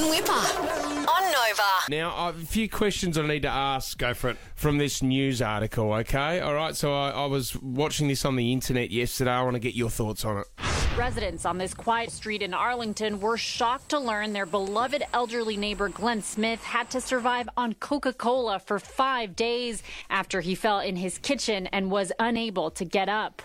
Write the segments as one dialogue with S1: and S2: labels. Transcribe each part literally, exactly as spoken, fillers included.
S1: and Whipper on Nova.
S2: Now, I have a few questions I need to ask.
S3: Go for it.
S2: From this news article, okay? All right, so I, I was watching this on the internet yesterday. I want to get your thoughts on it.
S4: Residents on this quiet street in Arlington were shocked to learn their beloved elderly neighbor Glenn Smith had to survive on Coca-Cola for five days after he fell in his kitchen and was unable to get up.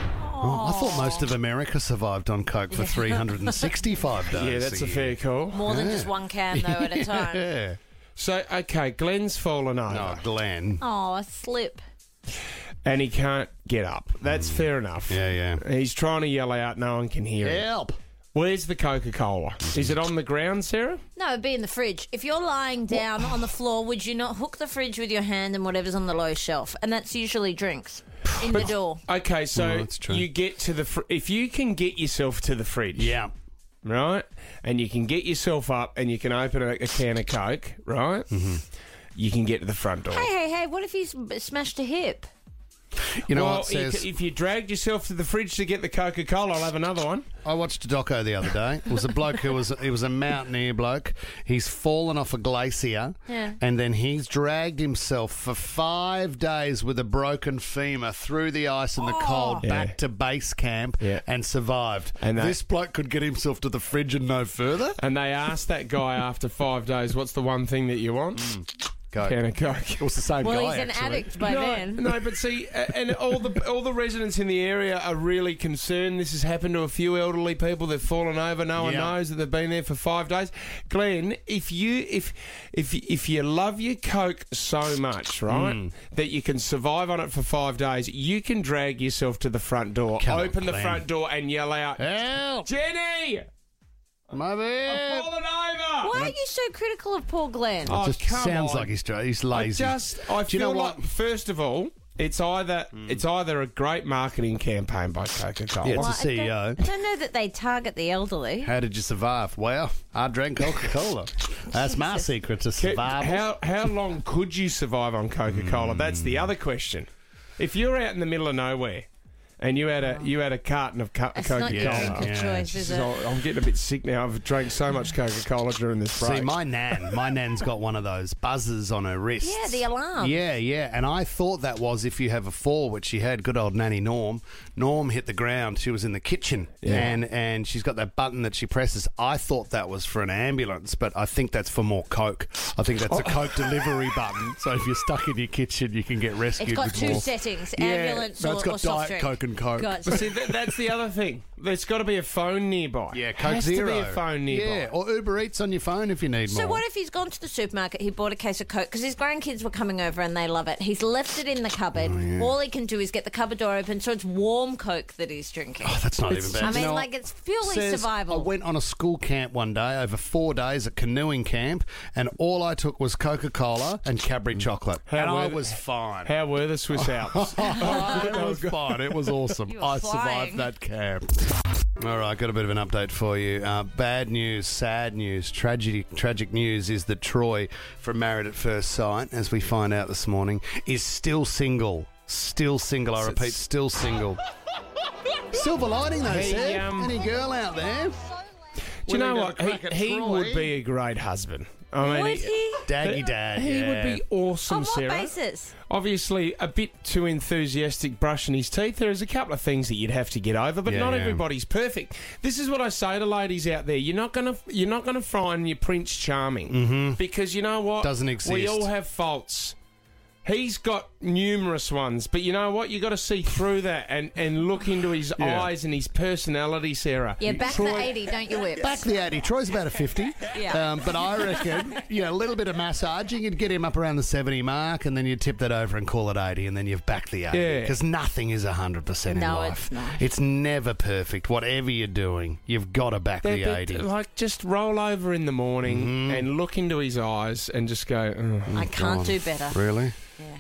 S3: Oh, I thought most of America survived on Coke for three hundred sixty-five days.
S2: Yeah, that's a,
S3: a
S2: fair
S3: year.
S2: call.
S5: More than just one can, though, at a time.
S3: Yeah.
S2: So, okay, Glenn's fallen over.
S3: Oh, Glenn.
S5: Oh, a slip.
S2: And he can't get up. That's fair enough.
S3: Yeah, yeah.
S2: He's trying to yell out, no one can hear him.
S3: Help.
S2: Where's the Coca-Cola? Is it on the ground, Sarah?
S5: No, it'd be in the fridge. If you're lying down on the floor, would you not hook the fridge with your hand and whatever's on the low shelf? And that's usually drinks in the door.
S2: Okay, so
S3: Oh, that's true.
S2: you get to the... Fr- if you can get yourself to the fridge...
S3: Yeah.
S2: Right? And you can get yourself up and you can open a, a can of Coke, right? Mm-hmm. You can get to the front door.
S5: Hey, hey, hey, what if he's smashed a hip?
S3: You know
S2: well,
S3: what it
S2: you
S3: says?
S2: c- if you dragged yourself to the fridge to get the Coca-Cola, I'll have another one.
S3: I watched a doco the other day. It was a bloke who was he was a mountaineer bloke. He's fallen off a glacier,
S5: Yeah.
S3: and then he's dragged himself for five days with a broken femur through the ice and the cold
S2: Yeah.
S3: back to base camp,
S2: Yeah.
S3: and survived.
S2: And that-
S3: this bloke could get himself to the fridge and no further.
S2: And they asked that guy after five days, what's the one thing that you want?
S3: Go.
S2: Can of Coke.
S3: It was the same
S5: Well,
S3: guy.
S5: he's an
S3: actually.
S5: addict by
S2: No,
S5: then.
S2: no, but see, uh, and all the all the residents in the area are really concerned. This has happened to a few elderly people. They've fallen over. No one
S3: Yeah.
S2: knows that they've been there for five days. Glenn, if you if if if you love your Coke so much, right,
S3: Mm.
S2: that you can survive on it for five days, you can drag yourself to the front door,
S3: Come on,
S2: open the
S3: Glenn.
S2: front door, and yell out,
S3: Help!
S2: "Jenny,
S3: My
S2: I've
S3: bad.
S2: fallen over!"
S5: Why are you so critical of poor Glenn?
S2: Oh,
S3: Just
S2: come
S3: sounds
S2: on.
S3: like he's dry- he's
S2: I
S3: lazy.
S2: just, I
S3: Do you
S2: feel
S3: know
S2: like,
S3: what?
S2: first of all, it's either it's either a great marketing campaign by Coca-Cola.
S3: Yeah, it's
S5: Well,
S3: a C E O.
S5: I don't, I don't know that they target the elderly.
S3: How did you survive? Well, I drank Coca-Cola. That's my secret to survival.
S2: How how long could you survive on Coca-Cola? That's the other question. If you're out in the middle of nowhere and you had a you had a carton of co-
S5: It's not
S2: Coca-Cola,
S5: your drink of
S3: Yeah.
S5: choice, is it?
S2: So I'm getting a bit sick now. I've drank so much Coca-Cola during this break.
S3: See, my nan, my nan's got one of those buzzers on her wrist.
S5: Yeah, the alarm.
S3: Yeah, yeah. And I thought that was if you have a fall, which she had, good old Nanny Norm. Norm hit the ground. She was in the kitchen.
S2: Yeah.
S3: And and she's got that button that she presses. I thought that was for an ambulance, but I think that's for more Coke. I think that's a Coke delivery button. So if you're stuck in your kitchen, you can get rescued
S5: It's got
S3: with
S5: two
S3: more.
S5: settings,
S3: Yeah,
S5: ambulance
S3: no,
S5: or,
S3: it's got
S5: or soft
S3: Diet
S5: drink.
S3: Coke and Coke.
S5: Got-
S2: But see, that, that's the other thing. There's got to be a phone nearby.
S3: Yeah, Coke
S2: Has
S3: Zero.
S2: to be a phone nearby.
S3: Yeah, or Uber Eats on your phone if you need
S5: So
S3: more.
S5: what if he's gone to the supermarket, he bought a case of Coke, because his grandkids were coming over and they love it. He's left it in the cupboard.
S3: Oh,
S5: All he can do is get the cupboard door open, so it's warm Coke that he's drinking.
S3: Oh, that's not even bad.
S5: I
S3: You
S5: mean,
S3: know
S5: like,
S3: what?
S5: it's purely
S3: Says,
S5: survival.
S3: I went on a school camp one day over four days at canoeing camp, and all I took was Coca-Cola and Cadbury chocolate,
S2: How
S3: and I
S2: were-
S3: was fine.
S2: How were the Swiss Alps?
S3: it was fine. It was awesome.
S5: You were
S3: I
S5: flying.
S3: survived that camp. All right, got a bit of an update for you. Uh, bad news, sad news, tragedy, tragic news is that Troy from Married at First Sight, as we find out this morning, is still single. Still single. I repeat, still single. Silver lining, though,
S2: Hey,
S3: Seb.
S2: um,
S3: Any girl out there?
S2: Do you
S3: Willing
S2: know
S3: to
S2: what?
S3: crack
S2: He,
S3: at
S2: he
S3: Troy?
S2: would be a great husband. I mean,
S5: Would he?
S3: Daggy dad,
S2: He
S3: yeah.
S2: would be awesome,
S5: On what
S2: Sarah.
S5: basis?
S2: Obviously, a bit too enthusiastic brushing his teeth. There's a couple of things that you'd have to get over, but
S3: Yeah,
S2: not
S3: yeah.
S2: everybody's perfect. This is what I say to ladies out there: you're not gonna you're not gonna find your Prince Charming mm-hmm. because you know what?
S3: Doesn't
S2: We
S3: exist.
S2: all have faults. He's got numerous ones, but you know what? You got to see through that and, and look into his
S3: Yeah.
S2: eyes and his personality, Sarah.
S5: Yeah, back
S2: Troy-
S5: the eighty, don't you, Whip?
S3: Back the eighty. Troy's about a fifty.
S5: Yeah.
S3: Um, but I reckon, you know, a little bit of massaging, you'd get him up around the seventy mark, and then you'd tip that over and call it eighty, and then you've backed the eighty.
S2: Yeah.
S3: Because nothing is one hundred percent in
S5: No,
S3: life.
S5: it's not.
S3: It's never perfect. Whatever you're doing, you've got to back
S2: They're-
S3: the
S2: they're-
S3: eighty.
S2: Like, just roll over in the morning
S3: Mm-hmm.
S2: and look into his eyes and just go, "Ugh."
S5: I can't
S3: God.
S5: do better.
S3: Really? Am I with you?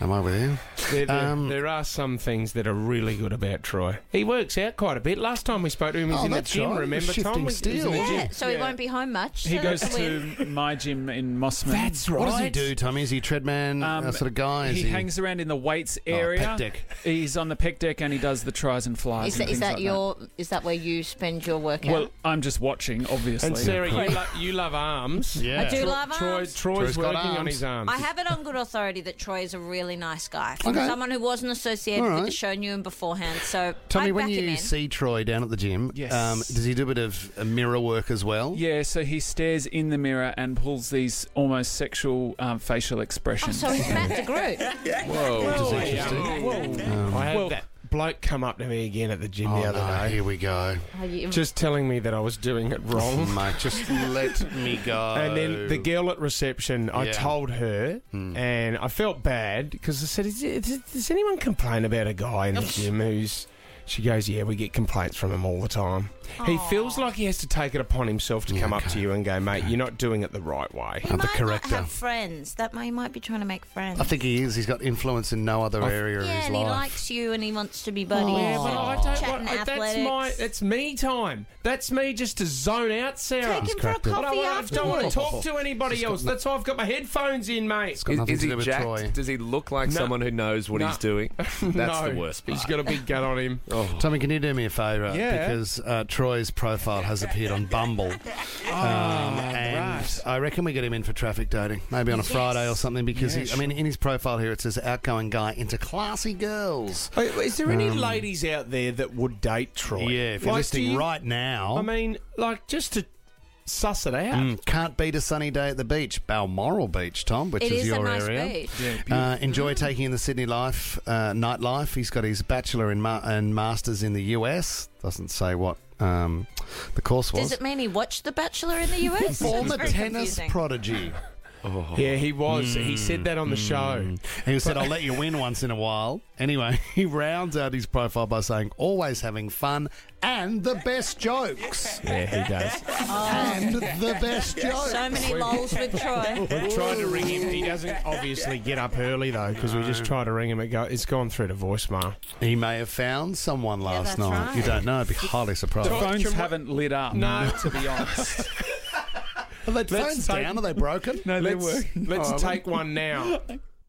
S3: Yeah.
S2: There, there,
S3: Um,
S2: there are some things that are really good about Troy. He works out quite a bit. Last time we spoke to him, he was
S3: Oh,
S2: in the
S3: that's
S2: gym.
S3: right.
S2: Remember,
S3: Shifting
S2: Tom? Was, was in the
S3: steel.
S2: gym.
S5: Yeah, so he won't be home much.
S6: He
S5: so
S6: goes
S5: that's a win.
S6: to my gym in Mossman.
S2: That's right.
S3: What does he do, Tommy? Is he a treadman
S6: Um,
S3: uh, sort of guy? Is
S6: He, hangs around in the weights area.
S3: pec deck.
S6: He's on the pec deck and he does the tries and flies.
S5: Is
S6: and
S5: that, is
S6: things
S5: that
S6: like
S5: your? Is that where you spend your workout?
S6: Well, I'm just watching, obviously.
S2: And Sarah, you, lo- you love arms.
S3: Yeah.
S5: I do love
S2: Troy,
S5: arms.
S2: Troy's,
S3: Troy's got
S2: working on
S3: arms.
S2: his arms.
S5: I have it on good authority that Troy is a really nice guy. From
S3: Okay.
S5: someone who wasn't associated
S3: All
S5: with
S3: right.
S5: the show, knew him beforehand. So
S3: Tommy,
S5: I'd
S3: when
S5: back him
S3: you
S5: in.
S3: see Troy down at the gym,
S6: Yes.
S3: um, does he do a bit of uh, mirror work as well?
S6: Yeah, so he stares in the mirror and pulls these almost sexual um, facial
S5: Oh,
S6: expressions.
S5: so he's Matt DeGroot.
S2: Whoa.
S3: Which is
S2: Whoa.
S3: interesting. Um,
S2: I had
S6: Well-
S2: that bloke come up to me again at the gym
S3: Oh,
S2: the other
S3: no,
S2: day,
S3: here we go.
S5: Oh, you-
S2: just telling me that I was doing it wrong.
S3: Mate, just let me go.
S2: And then the girl at reception, I
S3: Yeah.
S2: told her, and I felt bad because I said, is it, does, does anyone complain about a guy in the gym who's... She goes, yeah, we get complaints from him all the time. He feels like he has to take it upon himself to
S3: Yeah,
S2: come up
S3: okay.
S2: to you and go, mate, you're not doing it the right way.
S5: He
S3: the
S5: might
S3: corrector.
S5: not have friends. That may, he might be trying to make friends.
S3: I think he is. He's got influence in no other
S2: I've-
S3: area of
S5: yeah,
S3: his
S5: and he
S3: life.
S5: likes you, and he wants to be buddies.
S2: Yeah, but I don't
S5: Chatting
S2: want... That's
S5: athletics.
S2: my... That's me time. That's me just to zone out, Sarah.
S5: Take him for a
S3: cracked it.
S2: I don't,
S5: coffee
S2: want, I don't want to
S5: afterwards.
S2: talk to anybody else. That's why I've got my headphones in, mate.
S3: It's got
S7: Is,
S3: nothing
S7: is
S3: to
S7: he
S3: do with
S7: jacked?
S3: Troy.
S7: Does he look like
S2: No.
S7: someone who knows what
S2: No.
S7: he's doing? That's
S2: no,
S7: the worst part.
S2: He's got a big gut on him.
S3: Tommy, can you do me a favour?
S2: Yeah.
S3: Because uh, Troy's profile has appeared on Bumble.
S2: Oh,
S3: um, and I reckon we get him in for traffic dating, maybe on a Friday or something, because,
S2: Yeah,
S3: he, I mean, in his profile here it says outgoing guy into classy girls.
S2: Wait, Is there any ladies out there that would date Troy?
S3: Yeah, if you're
S2: Like, do
S3: listening
S2: you-
S3: right now,
S2: I mean, like, just to suss it out.
S3: mm, can't beat a sunny day at the beach. Balmoral Beach, Tom, which
S5: It
S3: is
S5: is
S3: your
S5: a nice
S3: area.
S5: beach.
S3: Uh, enjoy taking in the Sydney life, uh, nightlife. He's got his bachelor in ma- and masters in the U S. Doesn't say what um, the course was.
S5: Does it mean he watched The Bachelor in the U S?
S3: Former
S5: It's very
S3: tennis
S5: confusing.
S3: prodigy.
S2: Yeah, he was. he said that on the show.
S3: And he said, I'll let you win once in a while. Anyway, he rounds out his profile by saying, always having fun and the best jokes.
S2: Yeah, he does.
S3: And the best jokes.
S5: So many lols with Troy.
S2: We've tried to ring him. He doesn't obviously get up early, though, because we just tried to ring him. It go, it's gone through to voicemail.
S3: He may have found someone last
S5: that's
S3: night.
S5: right.
S3: You don't know. I'd be highly surprised.
S6: The
S2: Can
S6: phones
S2: we-
S6: haven't lit up,
S2: No.
S6: to be honest.
S3: Are they
S2: Let's
S3: phones
S2: take-
S3: down? Are they broken?
S6: No, they
S2: Let's,
S6: were.
S2: let's
S3: Oh,
S2: take one now.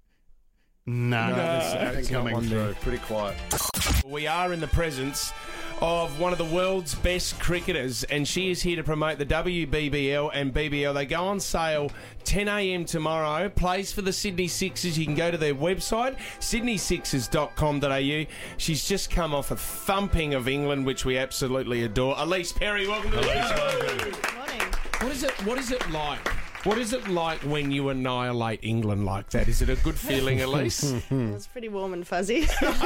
S3: No,
S2: No,
S3: that's
S2: it's not
S3: coming
S2: one
S3: through.
S2: there.
S3: Pretty quiet.
S2: We are in the presence of one of the world's best cricketers, and she is here to promote the W B B L and B B L. They go on sale ten a m tomorrow. Plays for the Sydney Sixers. You can go to their website, sydney sixers dot com dot a u. She's just come off a thumping of England, which we absolutely adore. Elise Perry, welcome to the show.
S8: Morning.
S2: What is it? What is it like? What is it like when you annihilate England like that? Is it a good feeling, Elise?
S8: It was pretty warm and fuzzy.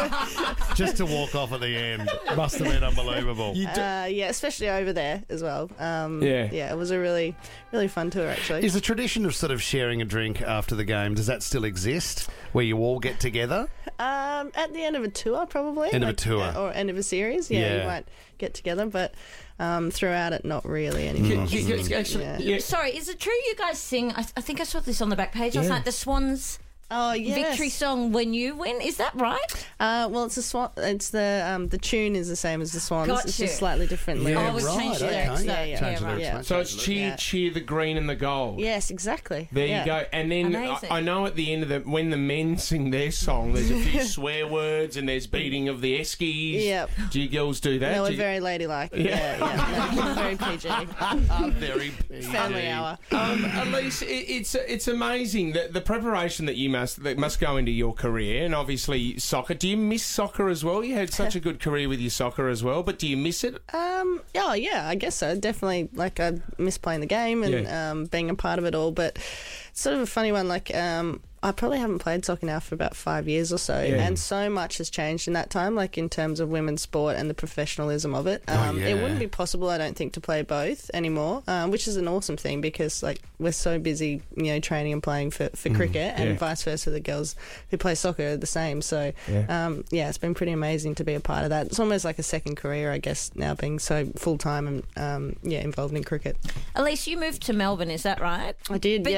S3: Just to walk off at the end. Must have been unbelievable.
S2: You do-
S8: uh, yeah, especially over there as well. Um,
S2: Yeah.
S8: yeah, it was a really, really fun tour actually.
S3: Is the tradition of sort of sharing a drink after the game, does that still exist? Where you all get together?
S8: Um, at the end of a tour, probably.
S3: End of a
S8: like,
S3: tour.
S8: uh, or end of a series. Yeah,
S3: Yeah.
S8: you might get together, but um, throughout it, not really anymore.
S2: You- you- you- actually-
S8: Yeah.
S2: yeah.
S5: Sorry, is it true you guys sing? I, I think I saw this on the back page. I was
S2: Yeah.
S5: like the Swans
S8: Oh, yes.
S5: victory song when you win. Is that right?
S8: Uh, well, it's a swan. It's the um, the tune is the same as the Swans.
S5: Got
S8: it's
S5: you.
S8: just slightly different
S3: Yeah,
S8: lyrics.
S5: Oh, we've
S3: right,
S5: changed the
S3: okay.
S5: lyrics.
S8: Yeah,
S5: though.
S8: yeah.
S3: Change the
S5: right.
S3: lyrics,
S8: Yeah.
S3: mate.
S2: So it's
S3: Change the
S2: cheer,
S8: Yeah.
S2: cheer the green and the gold.
S8: Yes, exactly.
S2: There
S8: yeah.
S2: you go. And then I,
S5: Amazing.
S2: I know at the end of the when the men sing their song, there's a few swear words and there's beating of the eskies.
S8: Yep.
S2: Do you girls do that?
S8: No,
S2: Do
S8: we're
S2: you-
S8: very ladylike. Yeah, yeah. Very P G.
S3: Very
S8: Family hour.
S2: Um, Elise, it, it's it's amazing that the preparation that you must that must go into your career, and obviously soccer. Do you miss soccer as well? You had such a good career with your soccer as well, but do you miss it?
S8: Um, oh yeah, I guess so. Definitely, like I miss playing the game and
S2: Yeah.
S8: um, being a part of it all. But it's sort of a funny one. Like um, I probably haven't played soccer now for about five years or so,
S2: Yeah.
S8: and so much has changed in that time. Like in terms of women's sport and the professionalism of it, um,
S3: yeah.
S8: it wouldn't be possible, I don't think, to play both anymore. Um, which is an awesome thing because like we're so busy, you know, training and playing for, for cricket, and
S2: yeah.
S8: vice versa. The girls who play soccer are the same. So
S2: Yeah.
S8: um, yeah, it's been pretty amazing to be a part of that. It's almost like a second career, I guess, now being so full time and um, yeah, involved in cricket.
S5: Elise, you moved to Melbourne, is that right?
S8: I did,
S5: But
S8: yes.
S5: your husband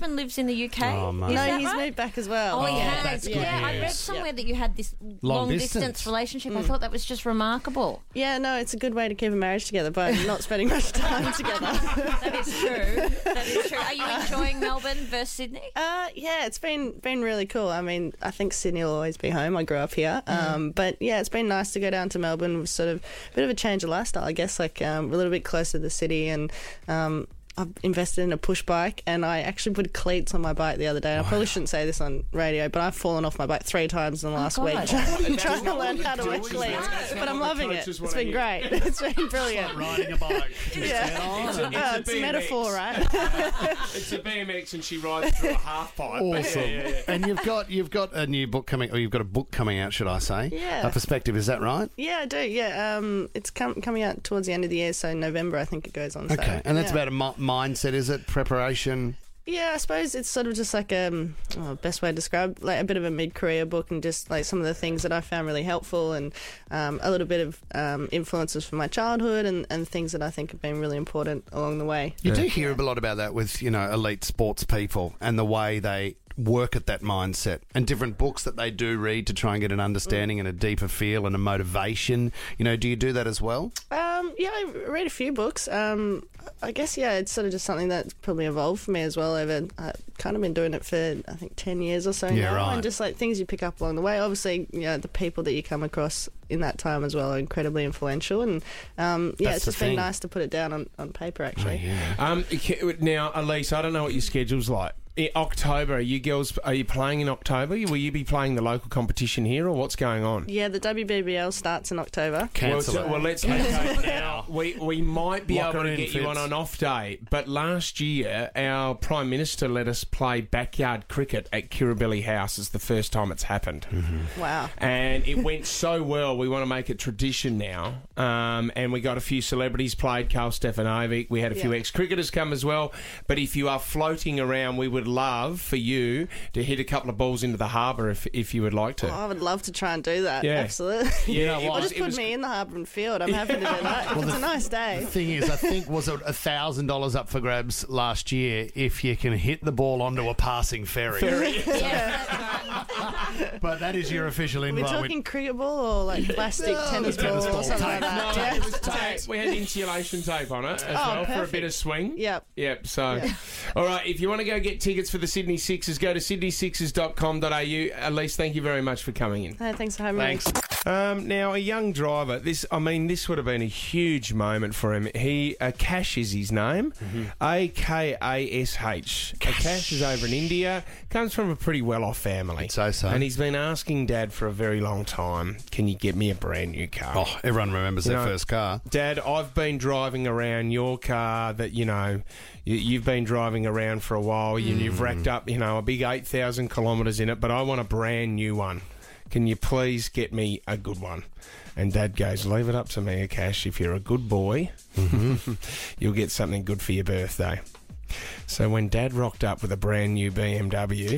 S5: husband lives in the U K.
S3: Oh, mate.
S5: Is
S8: No,
S5: that
S8: he's
S5: right?
S8: moved back as well.
S5: Oh, he
S3: Oh,
S5: has.
S3: that's good
S5: yeah, I read
S3: news.
S5: somewhere that you had this long,
S3: distance.
S5: distance. relationship. I thought that was just remarkable.
S8: Yeah, no, it's a good way to keep a marriage together by not spending much time together.
S5: That is true. That is true. Are you enjoying Melbourne versus Sydney?
S8: Uh, yeah, it's been been really cool. I mean, I think Sydney will always be home. I grew up here, um, but yeah, it's been nice to go down to Melbourne with sort of a bit of a change of lifestyle. I guess like um, a little bit closer to the city, and um, I've invested in a push bike, and I actually put cleats on my bike the other day. And I probably shouldn't say this on radio, but I've fallen off my bike three times in the last
S5: God.
S8: week trying, trying to
S2: not
S8: learn
S2: what
S8: how to
S2: the
S8: wear
S2: doing
S8: cleats.
S2: is. That's
S8: But
S2: not
S8: I'm
S2: what the
S8: loving it.
S2: coaches
S8: It's
S2: wanna
S8: been
S2: hear.
S8: great. It's been brilliant.
S3: Riding a bike.
S8: Yeah.
S2: It's a, it's
S8: Uh,
S2: a
S8: it's
S2: B M X.
S8: metaphor, right?
S2: It's a B M X and she rides through a half pipe.
S3: Awesome.
S2: Yeah, yeah, yeah.
S3: And you've got you've got a new book coming, or you've got a book coming out, should I say?
S8: Yeah.
S3: A Perspective, is that right?
S8: Yeah, I do. Yeah, um, it's com- coming out towards the end of the year, so November I think it goes on.
S3: Okay.
S8: So,
S3: And that's
S8: yeah.
S3: about a mi- mindset, is it? Preparation?
S8: Yeah, I suppose it's sort of just like um, oh, best way to describe like a bit of a mid-career book, and just like some of the things that I found really helpful, and um, a little bit of um, influences from my childhood, and, and things that I think have been really important along the way.
S3: You do hear a lot about that with, you know, elite sports people and the way they work at that mindset, and different books that they do read to try and get an understanding and a deeper feel and a motivation. You know, do you do that as well?
S8: Um, yeah, I read a few books. Um, I guess, yeah, it's sort of just something that's probably evolved for me as well over, I've kind of been doing it for, I think, ten years or so
S3: Yeah,
S8: now.
S3: right.
S8: And just like things you pick up along the way. Obviously, you know, the people that you come across in that time as well are incredibly influential. And um, yeah,
S3: That's
S8: it's
S3: the
S8: just been
S3: thing.
S8: nice to put it down on, on paper, actually.
S2: Um, ca- now, Elise, I don't know what your schedule's like. In October, are you girls? Are you playing in October? Will you be playing the local competition here, or what's going on?
S8: Yeah, the W B B L starts in October.
S3: Cancel
S2: well,
S3: it.
S2: well, let's okay, now. We we might be
S3: Lock
S2: able
S3: her
S2: to
S3: in,
S2: get you on
S3: Fitz.
S2: an off day, but last year our Prime Minister let us play backyard cricket at Kirribilli House. It's the first time it's happened.
S8: Wow.
S2: And it went so well, we want to make it tradition now. Um, and we got a few celebrities played, Carl Stefanovic. We had a few
S8: Yeah.
S2: ex-cricketers come as well. But if you are floating around, we would love for you to hit a couple of balls into the harbour if, if you would like to.
S8: Oh, I would love to try and do that.
S2: Yeah.
S8: Absolutely.
S2: You know
S8: Or
S2: what?
S8: just
S2: It
S8: put
S2: was-
S8: me in the harbour and field. I'm happy to do that. If it's a nice day.
S3: The thing is, I think, was it a thousand dollars up for grabs last year if you can hit the ball onto a passing ferry. But that is your official
S8: Are we
S3: invite.
S8: talking cricket ball or like plastic tennis,
S3: tennis
S8: ball
S3: ball
S8: or something
S3: tape.
S8: like that?
S2: No,
S8: Yeah.
S2: it was tape. We had insulation tape on it as
S8: Oh,
S2: well for a bit
S8: perfect.
S2: of swing.
S8: Yep.
S2: Yep. So, all right. If you want to go get tickets for the Sydney Sixers, go to sydney sixers dot com dot a u. Elise, thank you very much for coming in.
S8: No, thanks for having me.
S2: Um, now, a young driver. This, I mean, this would have been a huge moment for him. He, uh, Cash is his name, A K A S H. Cash is over in India. Comes from a pretty well-off family.
S3: I'd say so.
S2: And he's been asking Dad for a very long time. Can you get me a brand new car?
S3: Oh, everyone remembers their
S2: No.
S3: first car.
S2: Dad, I've been driving around your car that, you know, you, you've been driving around for a while. You, You've racked up, you know, a big eight thousand kilometres in it, but I want a brand new one. Can you please get me a good one? And Dad goes, leave it up to me, Akash. If you're a good boy, you'll get something good for your birthday. So when Dad rocked up with a brand new B M W,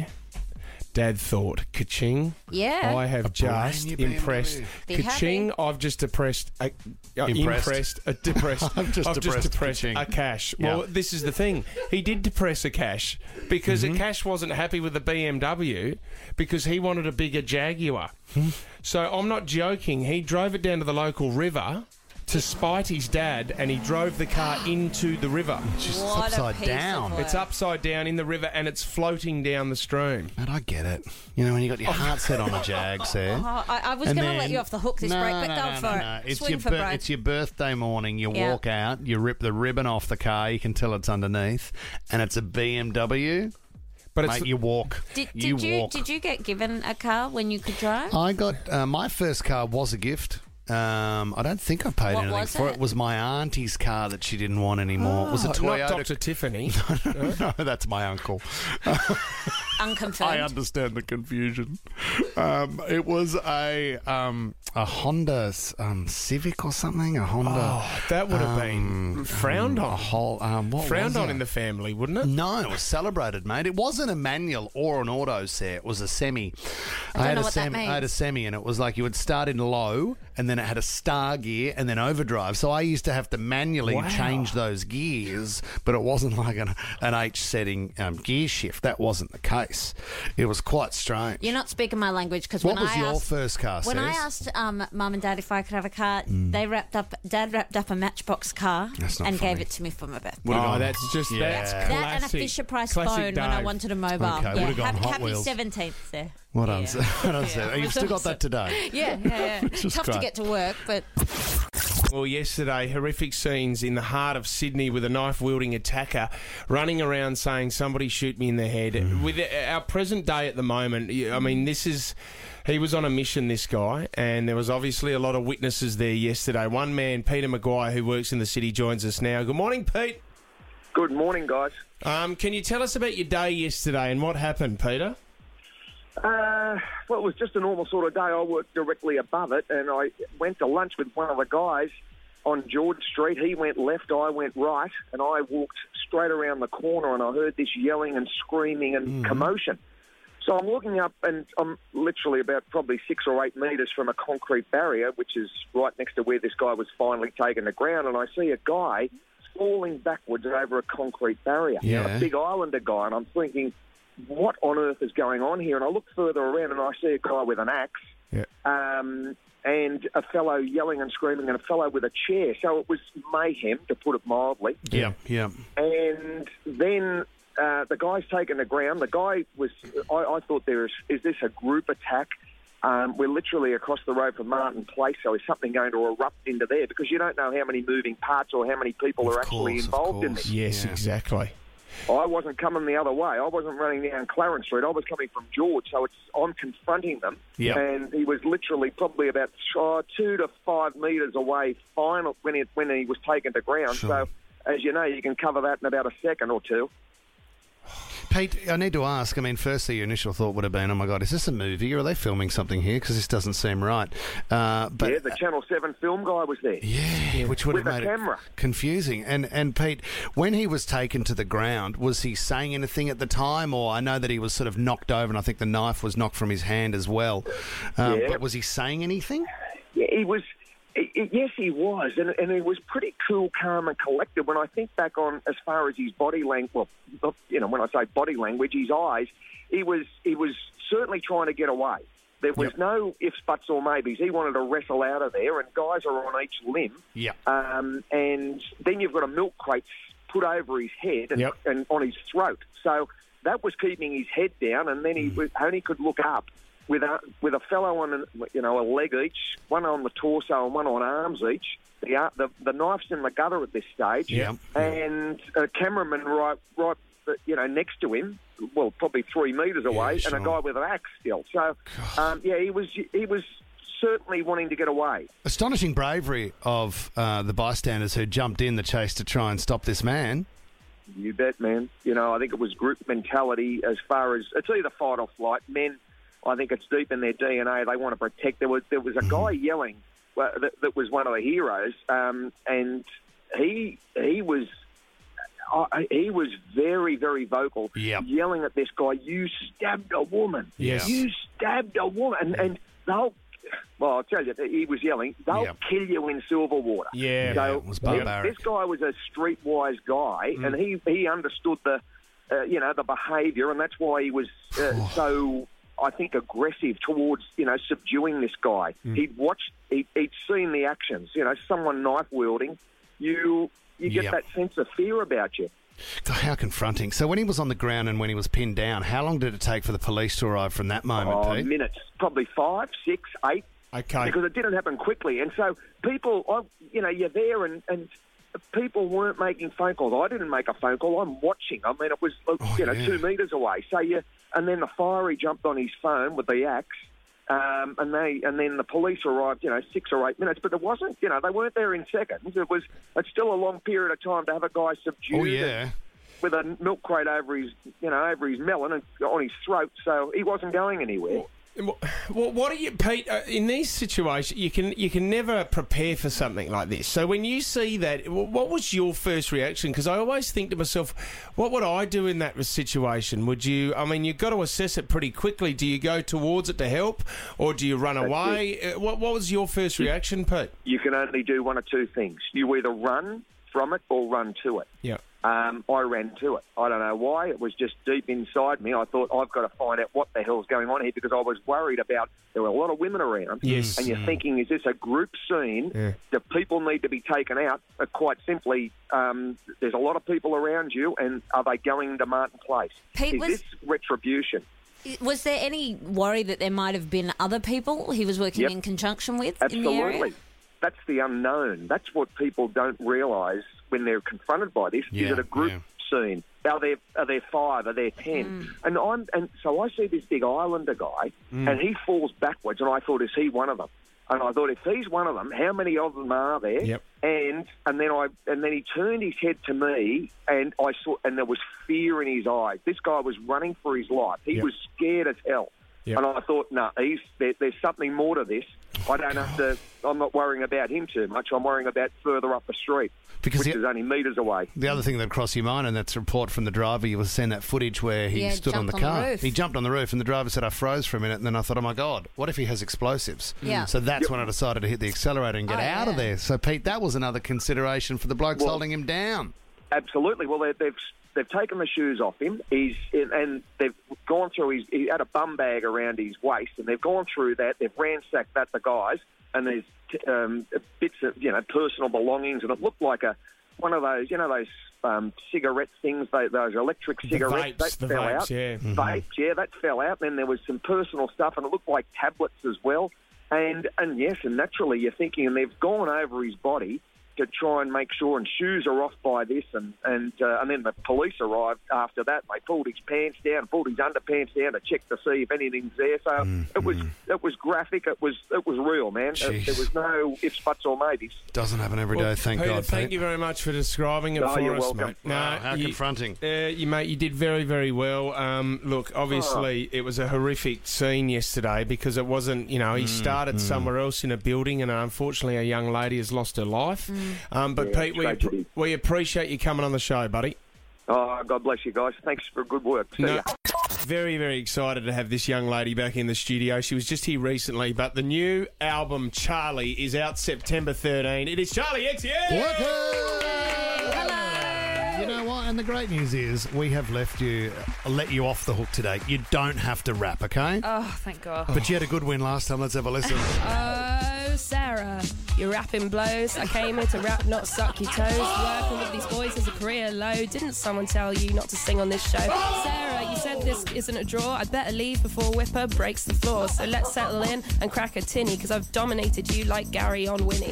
S2: Dad thought, ka-ching,
S5: Yeah.
S2: I have
S3: brand
S2: just
S3: new B M W.
S2: impressed.
S5: Be
S2: Ka-ching, I've just depressed. Uh, uh,
S3: Impressed.
S2: impressed. Uh, depressed.
S3: I've just depressed ka-ching.
S2: a cash.
S3: Yeah.
S2: Well, this is the thing. He did depress a cash because
S3: Mm-hmm.
S2: a cash wasn't happy with the B M W because he wanted a bigger Jaguar.
S3: Hmm.
S2: So I'm not joking. He drove it down to the local river to spite his dad, and he drove the car into the river.
S3: Just
S5: What a
S3: upside
S5: piece
S3: down.
S5: of work.
S2: It's upside down in the river, and it's floating down the stream.
S3: But I get it. You know, when you got your heart set on a Jag, there.
S5: Oh, I, I was
S3: And
S5: going to
S3: then-
S5: let you off the hook this
S3: no,
S5: break, but
S3: no,
S5: go
S3: no,
S5: for
S3: no,
S5: it.
S3: no. It's
S5: Swing
S3: your
S5: for
S3: bir-
S5: broke.
S3: It's your birthday morning. You
S5: Yeah.
S3: walk out, you rip the ribbon off the car. You can tell it's underneath, and it's a B M W.
S2: But it's
S3: Mate, you walk.
S5: Did,
S3: you
S5: did you
S3: walk.
S5: did you get given a car when you could drive?
S3: I got uh, my first car was a gift. Um, I don't think I paid
S5: What
S3: anything
S5: was
S3: for it.
S5: it?
S3: It was my auntie's car that she didn't want anymore. it was a
S2: not
S3: Toyota.
S2: Doctor Tiffany.
S3: no, that's my uncle.
S5: Unconfirmed.
S3: I understand the confusion. Um, it was a um, a Honda um, Civic or something. A Honda.
S2: Oh, that would have been frowned
S3: A
S2: on.
S3: whole um, what
S2: Frowned
S3: was
S2: on
S3: it?
S2: in the family, wouldn't it?
S3: No, it was celebrated, mate. It wasn't a manual or an auto set. It was a semi.
S5: I don't
S3: had
S5: know
S3: a
S5: what that
S3: semi. I had a
S5: means.
S3: semi, and it was like you would start in low, and then it had a star gear and then overdrive. So I used to have to manually
S2: Wow.
S3: change those gears, but it wasn't like an, an H setting um, gear shift. That wasn't the case. It was quite strange.
S5: You're not speaking my language because
S3: what
S5: when
S3: was
S5: I
S3: your
S5: asked,
S3: first car,
S5: when I
S3: Sez?
S5: asked um, Mum and Dad if I could have a car, they wrapped up. Dad wrapped up a Matchbox car
S3: That's not
S5: and
S3: funny.
S5: gave it to me for my birthday.
S3: Would've
S2: Oh,
S3: gone-
S2: that's just
S3: Yeah.
S2: that's
S3: That
S5: That and a
S2: classic-
S5: Fisher Price
S2: classic
S5: phone when I
S2: Dave.
S5: wanted a mobile.
S3: Okay,
S5: yeah,
S3: would've gone
S5: happy,
S3: Hot
S5: happy
S3: Wheels.
S5: seventeenth there.
S3: What on,
S5: Yeah.
S3: what on, Sez? You've still got that today.
S5: Yeah, yeah, yeah.
S3: is
S5: Tough to
S3: great.
S5: get to work, but
S2: Well, yesterday, horrific scenes in the heart of Sydney with a knife-wielding attacker running around saying, somebody shoot me in the head.
S3: Mm.
S2: With our present day at the moment, I mean, this is... He was on a mission, this guy, and there was obviously a lot of witnesses there yesterday. One man, Peter Maguire, who works in the city, joins us now. Good morning, Pete.
S7: Good morning, guys.
S2: Um, can you tell us about your day yesterday and what happened, Peter?
S7: Uh, well, it was just a normal sort of day. I worked directly above it, and I went to lunch with one of the guys on George Street. He went left, I went right, and I walked straight around the corner, and I heard this yelling and screaming and commotion. So I'm looking up, and I'm literally about probably six or eight metres from a concrete barrier, which is right next to where this guy was finally taken to ground, and I see a guy falling backwards over a concrete barrier.
S3: Yeah.
S7: A big Islander guy, and I'm thinking, what on earth is going on here? And I look further around and I see a guy with an axe
S2: Yeah.
S7: um, and a fellow yelling and screaming and a fellow with a chair. So it was mayhem, to put it mildly.
S3: Yeah, yeah.
S7: And then uh, the guy's taken the ground. The guy was, I, I thought, there is, is this a group attack? Um, we're literally across the road from Martin Place, so is something going to erupt into there? Because you don't know how many moving parts or how many people
S3: Of
S7: are actually
S3: course, of
S7: involved in
S3: course.
S7: this.
S2: Yes,
S3: Yeah.
S2: exactly.
S7: I wasn't coming the other way. I wasn't running down Clarence Street. I was coming from George, so it's I'm confronting them.
S3: Yep.
S7: And he was literally probably about uh, two to five metres away final when he, when he was taken to ground.
S3: Sure.
S7: So, as you know, you can cover that in about a second or two.
S3: Pete, I need to ask, I mean, firstly, your initial thought would have been, oh my God, is this a movie or are they filming something here? Because this doesn't seem right. Uh, but
S7: yeah, the Channel seven film guy was there.
S3: Yeah, which would
S7: With
S3: have
S7: a
S3: made
S7: camera.
S3: it confusing. And and Pete, when he was taken to the ground, was he saying anything at the time? Or I know that he was sort of knocked over, and I think the knife was knocked from his hand as well. Um,
S7: Yeah.
S3: But was he saying anything?
S7: Yeah, he was. i- i- Yes, he was, and, and he was pretty cool, calm, and collected. When I think back on as far as his body language, well, not- you know, when I say body language, his eyes, he was he was certainly trying to get away. There was
S3: Yep.
S7: no ifs, buts, or maybes. He wanted to wrestle out of there, and guys are on each limb.
S3: Yeah.
S7: Um, and then you've got a milk crate put over his head and,
S2: Yep.
S7: and on his throat. So that was keeping his head down, and then he was, only could look up with a with a fellow on, an, you know, a leg each, one on the torso and one on arms each. The ar- the, the knife's in the gutter at this stage,
S3: Yeah.
S7: and a cameraman right right you know next to him, well, probably three metres away,
S3: sure.
S7: and a guy with an axe still. So um, yeah, he was he was certainly wanting to get away.
S3: Astonishing bravery of uh, the bystanders who jumped in the chase to try and stop this man.
S7: You bet, man. You know, I think it was group mentality as far as it's either fight or flight. Men, I think it's deep in their D N A. They want to protect. There was there was a guy yelling well, that, that was one of the heroes, um, and he he was uh, he was very very vocal,
S3: Yep.
S7: yelling at this guy. You stabbed a woman.
S2: Yes.
S7: You stabbed a woman, and, and they'll. Well, I'll tell you, he was yelling, they'll
S3: Yep.
S7: kill you in Silverwater.
S2: Yeah.
S7: So
S3: Yeah, it was barbaric.
S7: this guy was a streetwise guy,
S2: Mm.
S7: and he, he understood the, uh, you know, the behaviour, and that's why he was uh, so, I think, aggressive towards, you know, subduing this guy.
S2: Mm.
S7: He'd watched, he, he'd seen the actions, you know, someone knife wielding, you you get
S3: Yep.
S7: that sense of fear about you.
S3: God, how confronting. So when he was on the ground and when he was pinned down, how long did it take for the police to arrive from that moment,
S7: Oh,
S3: Pete?
S7: minutes, probably five, six, eight.
S2: Okay.
S7: Because it didn't happen quickly. And so people, I, you know, you're there and, and people weren't making phone calls. I didn't make a phone call. I'm watching. I mean, it was, uh,
S3: Oh,
S7: you know,
S3: yeah.
S7: two metres away. So you, and then the fiery jumped on his phone with the axe. Um, and they, and then the police arrived, you know, six or eight minutes. But it wasn't, you know, they weren't there in seconds. It was, it's still a long period of time to have a guy subdued
S3: Oh,
S7: and-
S3: yeah.
S7: with a milk crate over his, you know, over his melon and on his throat. So he wasn't going anywhere.
S2: Well, what do you, Pete? Uh, in these situations, you can you can never prepare for something like this. So when you see that, w- what was your first reaction? Because I always think to myself, what would I do in that situation? Would you? I mean, you've got to assess it pretty quickly. Do you go towards it to help, or do you run away? Uh, what What was your first reaction, Pete?
S7: You can only do one of two things. You either run from it or run to it.
S2: Yeah.
S7: Um, I ran to it. I don't know why. It was just deep inside me. I thought, I've got to find out what the hell's going on here, because I was worried about, there were a lot of women around.
S2: Yes.
S7: And you're thinking, is this a group scene?
S2: Yeah.
S7: Do people need to be taken out? Uh, quite simply, um, there's a lot of people around you, and are they going to Martin Place?
S5: Pete,
S7: is
S5: was-
S7: this retribution?
S5: Was there any worry that there might have been other people he was working
S7: Yep.
S5: in conjunction with in the area?
S7: Absolutely. That's the unknown. That's what people don't realise when they're confronted by this.
S3: Yeah,
S7: is it a group
S3: yeah.
S7: scene? Are there are there five? Are there ten? And I'm and so I see this big Islander guy, and he falls backwards, and I thought, is he one of them? And I thought, if he's one of them, how many of them are there?
S2: Yep.
S7: And and then I and then he turned his head to me, and I saw, and there was fear in his eyes. This guy was running for his life. He
S2: Yep.
S7: was scared as hell.
S2: Yep.
S7: And I thought, no, he's there, there's something more to this. I don't have to. I'm not worrying about him too much. I'm worrying about further up the street,
S3: Because
S7: which
S3: the-
S7: is only metres away.
S3: The other thing that crossed your mind, and that's a report from the driver, you were seeing that footage where he
S5: Yeah,
S3: stood on the
S5: jumped on the
S3: car.
S5: roof.
S3: He jumped on the roof, and the driver said, I froze for a minute, and then I thought, oh my God, what if he has explosives?
S5: Yeah.
S3: So that's when I decided to hit the accelerator and get
S5: Oh,
S3: out of
S5: yeah.
S3: there. So, Pete, that was another consideration for the blokes
S7: Well-
S3: holding him down.
S7: Absolutely. Well, they, they've they've taken the shoes off him. He's and they've gone through his. He had a bum bag around his waist, and they've gone through that. They've ransacked that, the guys, and there's um, bits of you know personal belongings, and it looked like a one of those you know those um, cigarette things, those, those electric cigarettes
S2: vapes,
S7: that
S2: the
S7: fell
S2: vapes,
S7: out.
S2: yeah.
S7: Vapes, yeah, that fell out. Then there was some personal stuff, and it looked like tablets as well. And and yes, and naturally you're thinking, and they've gone over his body to try and make sure, and shoes are off by this, and and uh, and then the police arrived after that. And they pulled his pants down, pulled his underpants down to check to see if anything's there. So
S3: Mm,
S7: it was it was graphic. It was it was real, man. Uh,
S3: Jeez.
S7: there was no ifs, buts, or maybes.
S3: Doesn't happen every day,
S2: Well,
S3: thank
S2: Peter,
S3: God,
S2: thank
S3: Pete.
S2: you very much for describing it
S7: No,
S2: for
S7: you're
S2: us,
S7: welcome.
S2: mate.
S3: Wow, how
S2: you,
S3: confronting.
S2: Uh, you, mate, you did very, very well. Um, look, obviously, it was a horrific scene yesterday because it wasn't, you know, he started somewhere else in a building, and unfortunately, a young lady has lost her life. Um, but
S7: Yeah,
S2: Pete, we,
S7: tragedy.
S2: we appreciate you coming on the show, buddy.
S7: Oh, God bless you guys. Thanks for good work. See
S2: No,
S7: ya.
S2: very, very excited to have this young lady back in the studio. She was just here recently, but the new album, Charlie, is out September thirteenth. It is Charlie X, yeah!
S3: Hello. You know what? And the great news is we have left you, let you off the hook today. You don't have to rap, okay?
S9: Oh, thank God.
S3: But you had a good win last time. Let's have a listen.
S9: Oh, Sarah, you're rapping blows. I came here to rap, not suck your toes. Working with these boys is a career low. Didn't someone tell you not to sing on this show? Sarah, you said this isn't a draw. I'd better leave before Whipper breaks the floor. So let's settle in and crack a tinny, because I've dominated you like Gary on Winnie.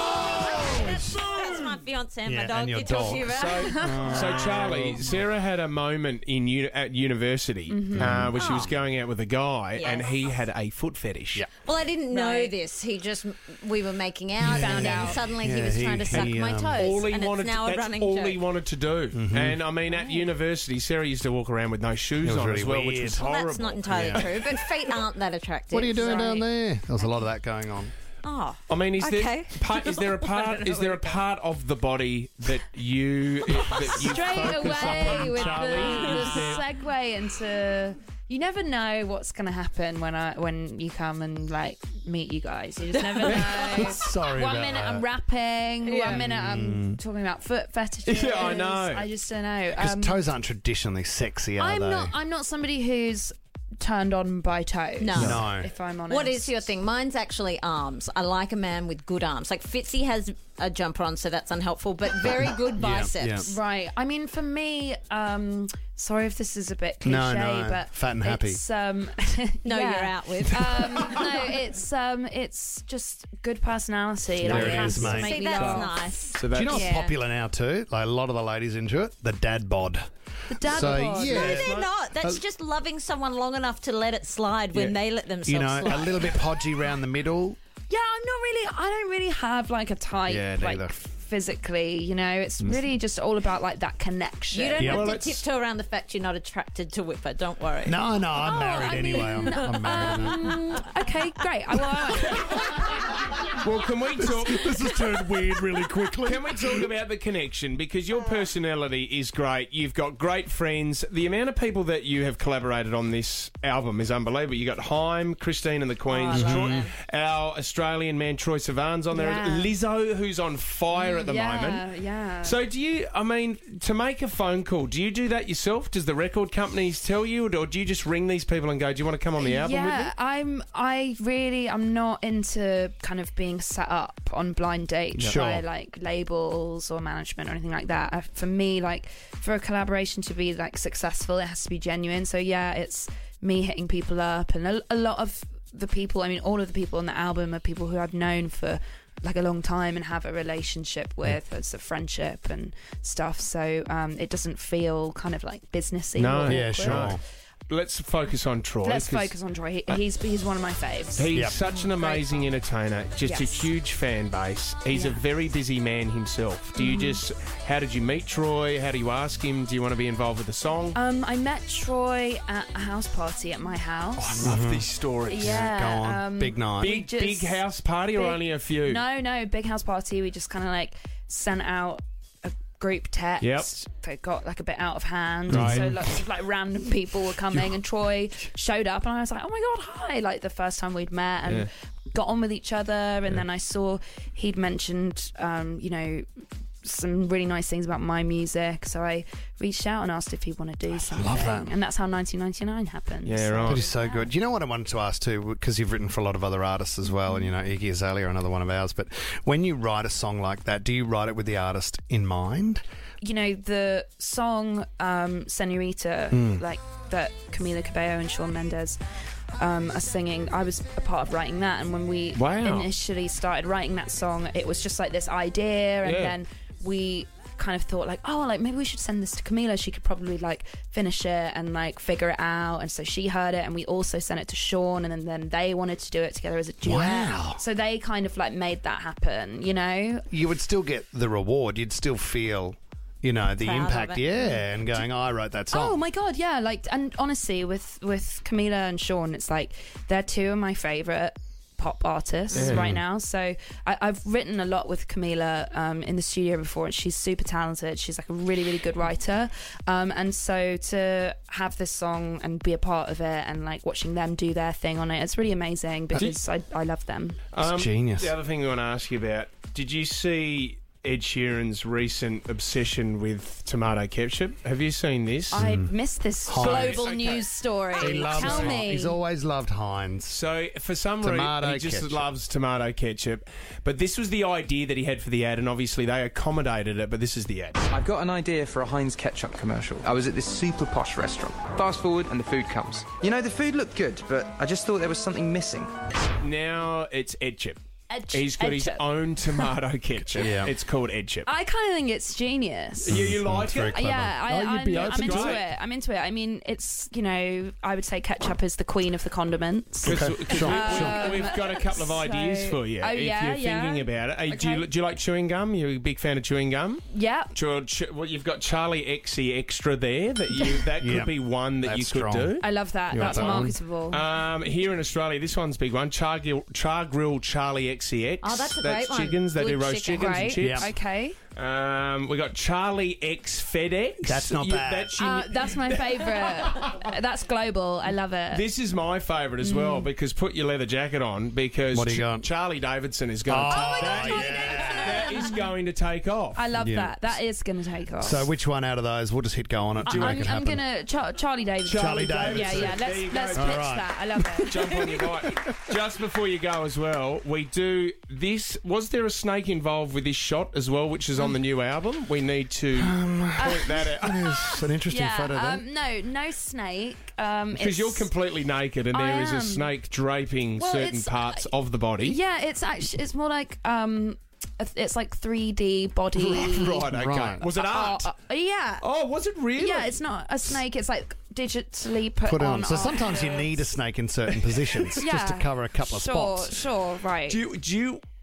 S5: That's my fiance and
S3: Yeah,
S5: my dog
S3: and your
S5: you're talking
S3: dog.
S5: about.
S2: So, so Charlie, Sarah had a moment in uni- at university uh, where she was going out with a guy,
S5: Yes.
S2: and he had a foot fetish.
S3: Yeah.
S5: Well, I didn't know
S9: Right.
S5: this. He just, we were making out, and then suddenly he
S3: Yeah,
S5: was
S3: he-
S5: trying to suck
S3: he,
S5: my
S3: um,
S5: toes.
S2: All he
S5: and
S2: wanted,
S5: it's now a
S2: that's
S5: running
S2: all
S5: joke.
S2: he wanted to do. And I mean, at university, Sarah used to walk around with no shoes
S3: It was
S2: on
S3: really
S2: as well, which
S3: weird.
S2: was
S5: Well,
S2: horrible.
S5: that's not entirely
S3: Yeah.
S5: true, but feet aren't that attractive.
S3: What are you doing
S5: so-
S3: down there? There was a lot of that going on.
S5: Oh,
S2: I mean, is
S5: Okay.
S2: there part, is there a part is there a part of the body that you that you
S9: Straight
S2: focus
S9: away
S2: on,
S9: with
S2: Charlie?
S9: the,
S2: Is
S9: the
S2: there-
S9: segue into. You never know what's going to happen when I when you come and like meet you guys. You just never know.
S3: Sorry
S9: One
S3: about
S9: minute
S3: that.
S9: I'm rapping, one minute I'm talking about foot fetishes.
S2: Yeah, I know.
S9: I just don't know.
S3: Because
S9: Um,
S3: toes aren't traditionally sexy, are
S9: I'm
S3: they?
S9: not. I'm not somebody who's turned on by toes.
S5: No.
S3: No.
S9: If I'm honest.
S5: what is your thing? Mine's actually arms. I like a man with good arms. Like Fitzy has a jumper on, so that's unhelpful, but very good
S3: Yeah,
S5: biceps.
S3: yeah.
S9: Right. I mean, for me, um, sorry if this is a bit cliche,
S3: No, no.
S9: but
S3: Fat and happy.
S9: It's, um,
S5: No,
S9: yeah.
S5: you're out with.
S9: Um, no, it's um, it's just good personality.
S3: There
S9: Like,
S3: it
S9: has
S3: is,
S9: to
S3: mate.
S9: make
S5: See,
S9: me
S5: that's
S9: laugh.
S5: nice.
S2: So
S3: Do
S2: that's,
S3: you know what's
S9: Yeah.
S3: popular now too? Like a lot of the ladies into it. The dad bod.
S9: The dad
S3: So,
S9: bod.
S3: yeah.
S5: No, they're not. That's
S3: Uh,
S5: just loving someone long enough to let it slide when
S2: Yeah.
S5: they let themselves
S3: You know,
S5: slide.
S3: a little bit podgy round the middle.
S9: Yeah, I'm not really. I don't really have like a type.
S3: Yeah,
S9: like
S3: neither.
S10: physically, you know. It's really just all about like that connection.
S5: You don't
S3: Yeah.
S5: have
S3: Well,
S5: to
S3: it's-
S5: tiptoe around the fact you're not attracted to Whipper. Don't worry.
S3: No, no, I'm
S10: Oh,
S3: married
S10: I
S3: anyway.
S10: mean,
S3: I'm, I'm married.
S10: um, okay, great. I, well, I,
S2: Well, can we talk?
S3: This has turned weird really quickly.
S2: Can we talk about the connection? Because your personality is great. You've got great friends. The amount of people that you have collaborated on this album is unbelievable. You got Haim, Christine and the Queens,
S5: Oh, I love
S2: Troy,
S5: that.
S2: our Australian man Troy Sivan's on there,
S10: Yeah.
S2: Lizzo, who's on fire at the
S10: yeah,
S2: moment.
S10: yeah.
S2: So do you, I mean, to make a phone call, do you do that yourself? Does the record companies tell you, or do you just ring these people and go, do you want to come on the album with me?
S10: Yeah, I'm. I really, I'm not into kind of being set up on blind dates
S3: Sure.
S10: by like labels or management or anything like that. I, for me, like for a collaboration to be like successful, it has to be genuine. So yeah, it's me hitting people up, and a, a lot of the people. I mean, all of the people on the album are people who I've known for like a long time and have a relationship with. It's a friendship and stuff. So um, it doesn't feel kind of like businessy.
S2: No.
S10: or
S3: Yeah,
S10: awkward.
S3: sure.
S2: Let's focus on Troy.
S10: Let's
S2: 'cause
S10: focus on Troy. He, he's he's one of my faves.
S2: He's
S3: Yep.
S2: such an amazing entertainer, just a
S10: Yes.
S2: huge fan base. He's a
S10: Yeah.
S2: very busy man himself. Do you just, how did you meet Troy? How do you ask him? Do you want to be involved with the song?
S10: Um, I met Troy at a house party at my house.
S2: I love these stories.
S10: yeah,
S3: Go on.
S10: um,
S3: Big night.
S2: Big,
S10: just-
S2: big house party or
S10: big-
S2: only a few?
S10: No, no, big house party. We just kind of like sent out a group text.
S2: Yep.
S10: That got like a bit out of hand.
S2: Right.
S10: So lots of like random people were coming, and Troy showed up, and I was like, oh my god, hi! Like the first time we'd met, and
S2: Yeah.
S10: got on with each other. And then I saw he'd mentioned, um, you know, some really nice things about my music, so I reached out and asked if he wanted to do something.
S3: that.
S10: And that's how nineteen ninety-nine happened.
S2: Yeah,
S10: So-
S2: right.
S3: That is so good. Do you know what I wanted to ask too? Because you've written for a lot of other artists as well, and you know Iggy Azalea, another one of ours. But when you write a song like that, do you write it with the artist in mind?
S10: You know, the song um, Senorita,
S3: Hmm.
S10: like that Camila Cabello and Shawn Mendes um, are singing, I was a part of writing that. And when we
S2: Wow.
S10: initially started writing that song, it was just like this idea, and
S2: Yeah.
S10: then we kind of thought like, oh, like maybe we should send this to Camila. She could probably like finish it and like figure it out. And so she heard it, and we also sent it to Shawn, and then, then they wanted to do it together as a duet.
S3: Wow.
S10: So they kind of like made that happen, you know?
S3: You would still get the reward. You'd still feel, you know, the
S5: Proud of
S3: impact.
S5: it.
S3: Yeah, and going, oh, I wrote that song.
S10: Oh my god, yeah! Like, and honestly, with with Camila and Shawn, it's like they're two of my favorite pop artists
S2: Yeah.
S10: right now. So I, I've written a lot with Camila um, in the studio before, and she's super talented. She's like a really, really good writer. Um, and so to have this song and be a part of it, and like watching them do their thing on it, it's really amazing because I, I love them.
S2: Um,
S3: genius.
S2: The other thing we want to ask you about, did you see Ed Sheeran's recent obsession with tomato ketchup? Have you seen this?
S10: I missed this
S3: Heinz.
S10: global
S2: Okay.
S10: news story.
S3: He loves
S10: Tell
S3: it.
S10: me.
S3: He's always loved Heinz.
S2: So for some
S3: Tomato
S2: reason, he just
S3: ketchup.
S2: loves tomato ketchup. But this was the idea that he had for the ad, and obviously they accommodated it. But this is the ad.
S11: I've got an idea for a Heinz ketchup commercial. I was at this super posh restaurant. Fast forward and the food comes. You know, the food looked good, but I just thought there was something missing.
S2: Now it's Ed Chip.
S10: Ed-
S2: He's got
S10: Ed
S2: his
S10: Chip.
S2: own tomato ketchup.
S3: Yeah.
S2: It's called Ed Chip.
S10: I kind of think it's genius.
S2: You, you like
S3: It's very
S2: it?
S3: clever.
S10: Yeah, I,
S3: Oh, you'd
S10: I'm,
S3: be
S10: I'm
S3: open
S10: into
S2: to it.
S10: it. I'm into it. I mean, it's, you know, I would say ketchup is the queen of the condiments.
S2: Because
S3: Okay, sure,
S2: we, have got a couple of
S10: so-
S2: ideas for you
S10: Oh,
S2: if
S10: yeah,
S2: you're
S10: yeah.
S2: thinking about it. Hey, do, you,
S10: Okay.
S2: do you like chewing gum? You're a big fan of chewing gum?
S10: Yeah.
S2: George, well, you've got Charlie X C Extra there. That you that could
S3: Yeah.
S2: be one that
S3: That's
S2: you could
S3: strong.
S2: do.
S10: I love that.
S3: You want
S10: That's
S3: that one?
S10: marketable.
S2: Um, here in Australia, this one's a big one. Char, Grill- Char Grill Charlie X C X.
S5: Oh, that's a great one.
S2: chickens. They
S5: Good
S2: do roast
S5: chicken.
S2: chickens and
S10: Great.
S2: chips.
S3: Yeah.
S10: Okay.
S2: Um, we got Charlie X FedEx.
S3: That's not bad.
S2: That's you-
S10: Uh, that's my favourite. That's global. I love it.
S2: This is my favourite as well
S10: Mm.
S2: because put your leather jacket on because
S3: What do you
S2: Ch-
S3: got?
S2: Charlie Davidson is going.
S3: Oh,
S2: to
S3: my
S2: that,
S3: God,
S2: that is going to take off.
S10: I love
S3: Yeah.
S10: that. That is going to take off.
S3: So which one out of those? We'll just hit go on it. Do you
S10: I'm,
S3: make it
S10: I'm
S3: happen?
S10: going to... Char- Charlie Davidson.
S3: Charlie
S10: Yeah,
S3: Davidson.
S10: yeah.
S2: There
S10: Let's,
S2: you go.
S10: let's
S3: All
S10: pitch
S3: right.
S10: that. I love it.
S2: Jump on your bike. Just before you go as well, we do this. Was there a snake involved with this shot as well, which is on the new album? We need to point that out.
S3: It's an interesting
S10: Yeah,
S3: photo there.
S10: um, no, no snake. Um,
S2: Because you're
S10: it's-
S2: completely naked and
S10: I
S2: there is a
S10: am.
S2: snake draping
S10: Well,
S2: certain
S10: it's-
S2: parts of the body.
S10: Yeah, it's actually it's more like um, it's like three D body.
S2: Right, okay.
S3: Right.
S2: Was it art?
S10: Uh, uh, yeah.
S2: Oh, was it really?
S10: Yeah, it's not a snake. It's like digitally put,
S3: Put it
S10: on.
S3: on. So
S10: our
S3: sometimes you
S10: heads.
S3: need a snake in certain positions just to
S10: Yeah.
S3: cover a couple of
S10: Sure,
S3: spots.
S10: sure, right.
S2: Do you, do you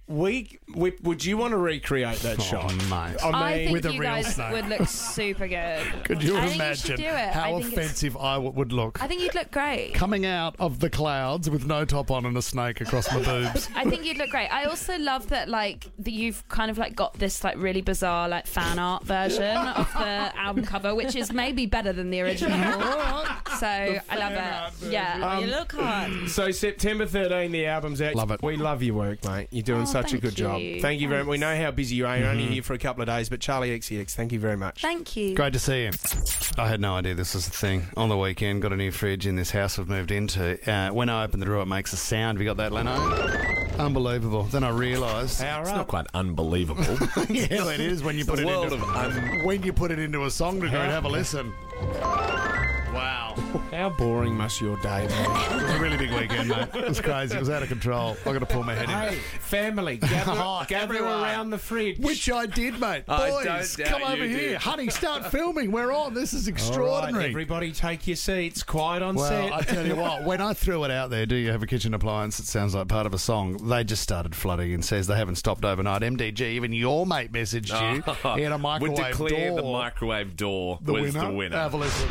S2: we, we would you want to recreate that shot,
S3: mate?
S2: I mean,
S10: I think
S3: with a
S10: you
S3: real
S10: guys
S3: snake.
S10: would look super good.
S3: Could you
S10: I think you should
S3: imagine
S10: do it.
S3: how
S10: I think it's-
S3: offensive I w- would look?
S10: I think you'd look great.
S3: Coming out of the clouds with no top on and a snake across my boobs.
S10: I think you'd look great. I also love that, like, that you've kind of like got this like really bizarre like fan art version of the album cover, which is maybe better than the original. So I love it. Yeah,
S5: you look hot.
S2: So September thirteenth, the album's out.
S3: Love it.
S2: We love your work, mate. You're doing
S10: Oh,
S2: such a
S10: thank
S2: good job.
S10: you.
S2: Thank you very much. We
S10: Thanks.
S2: know how busy you are. You're only here for a couple of days, but Charlie X C X, thank you very much.
S10: Thank you.
S3: Great to see you. I had no idea this was a thing. On the weekend, got a new fridge in this house we've moved into. Uh, when I open the door, it makes a sound. Have you got that, Leno? Unbelievable. Then I realised.
S2: Power
S12: It's
S2: up.
S12: not quite unbelievable.
S3: Yeah, it is when you put
S12: The
S3: it
S12: world
S3: into
S12: of un-
S3: when you put it into a song to go and have a listen. Wow.
S2: How boring must your day be?
S3: It was a really big weekend, mate. It was crazy. It was out of control. I got to pull my head in.
S2: Hey, family, gather,
S3: Oh,
S2: gather
S3: everyone.
S2: around the fridge.
S3: Which I did, mate.
S12: I
S3: Boys,
S12: don't doubt
S3: come
S12: you
S3: over here.
S12: did.
S3: Honey, start filming. We're on. This is
S2: All right,
S3: extraordinary.
S2: everybody take your seats. Quiet on
S3: Well,
S2: set.
S3: I tell you what, when I threw it out there, do you have a kitchen appliance that sounds like part of a song? They just started flooding and says they haven't stopped overnight. M D G, even your mate messaged you. He had a microwave
S12: Would declare
S3: door.
S12: the microwave door
S3: The
S12: was
S3: winner.
S12: the winner.
S3: Have a listen.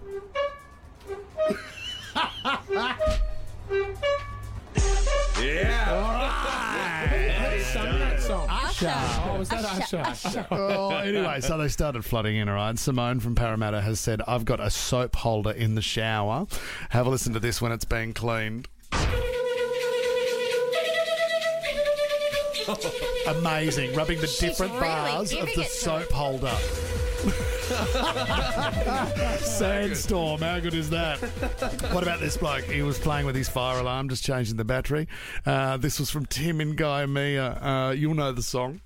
S2: Who sung that song?
S3: Usher.
S2: Oh, was that Usher?
S3: Oh, anyway, so they started flooding in, all right. Simone from Parramatta has said, I've got a soap holder in the shower. Have a listen to this when it's being cleaned. Amazing. Rubbing the different
S5: really
S3: bars of
S5: giving
S3: the
S5: it to
S3: soap holder. Sandstorm, how good is that? What about this bloke? He was playing with his fire alarm, just changing the battery. Uh, this was from Tim in Guyamea. Uh, you'll know the song.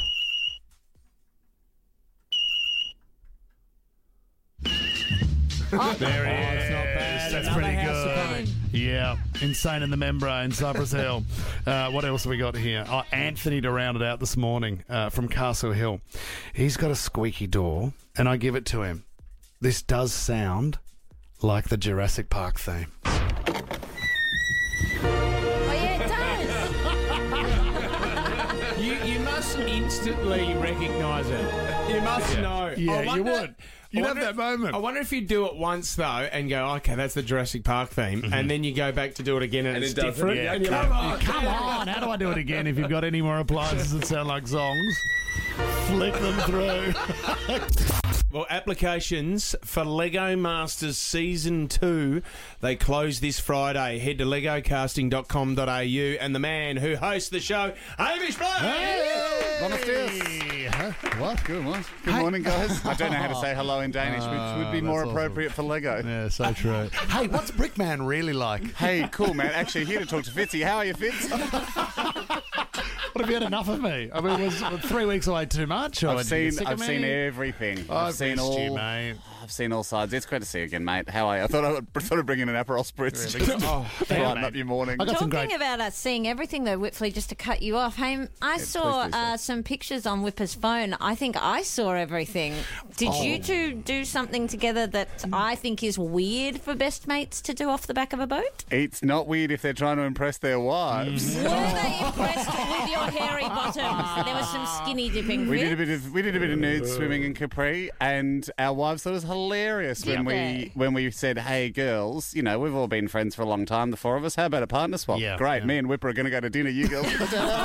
S3: There he is.
S2: not bad.
S3: That's
S2: Another
S3: pretty
S2: house of
S3: good.
S2: pain.
S3: Yeah. Insane in the membrane, Cypress Hill. Uh, what else have we got here? Oh, Anthony to round it out this morning uh, from Castle Hill. He's got a squeaky door, and I give it to him. This does sound like the Jurassic Park theme.
S5: Oh, yeah, it does.
S2: You, you must instantly recognise it. You must know.
S3: Yeah,
S2: I
S3: you
S2: wonder-
S3: would. You'd
S2: I
S3: have
S2: wonder-
S3: that moment.
S2: I wonder if you do it once though and go, okay, that's the Jurassic Park theme, and then you go back to do it again and,
S12: And
S2: it's
S12: it doesn't.
S2: different.
S12: Yeah,
S2: and you're
S12: come
S2: like,
S12: on.
S3: Come on, how do I do it again if you've got any more appliances that sound like songs? Flick them through.
S2: Well, applications for Lego Masters Season two, they close this Friday. Head to lego casting dot com dot a u and the man who hosts the show, Hamish Blake!
S13: Buenos dias. Huh? What? Good morning. Good morning, guys. I don't know how to say hello in Danish, which would be
S3: that's
S13: more
S3: awesome.
S13: appropriate for Lego.
S3: Yeah, so true. Hey, what's Brickman really like?
S13: Hey, cool, man. Actually, here to talk to Fitzy. How are you, Fitz?
S3: What, have you had enough of me? I mean, was three weeks away too much? Or
S13: I've
S3: did you get
S13: seen,
S3: sick
S13: I've
S3: of
S13: seen
S3: me?
S13: everything. I've,
S3: I've
S13: seen
S3: missed
S13: all.
S3: you, mate.
S13: I've seen all sides. It's great to see you again, mate. How are you? I thought I would thought I'd bring in an Aperol spritz.
S3: Really? Oh,
S13: brighten
S3: mate.
S13: up your morning.
S3: I got some
S5: Talking
S3: great.
S5: about us seeing everything, though, Whitfley, just to cut you off, hey, I saw
S13: please do so.
S5: uh, some pictures on Whipper's phone. I think I saw everything. Did
S3: Oh.
S5: you two do something together that I think is weird for best mates to do off the back of a boat?
S13: It's not weird if they're trying to impress their wives.
S5: Were they impressed with your hairy bottoms? There was some skinny dipping.
S13: We
S5: Fit.
S13: did a bit of we did a bit of nude swimming in Capri, and our wives thought it was hilarious when
S5: Did
S13: we
S5: they?
S13: when we said, "Hey, girls, you know we've all been friends for a long time, the four of us. How about a partner swap?
S3: Yeah,
S13: Great.
S3: yeah.
S13: Me and Whipper are going to go to dinner. You girls."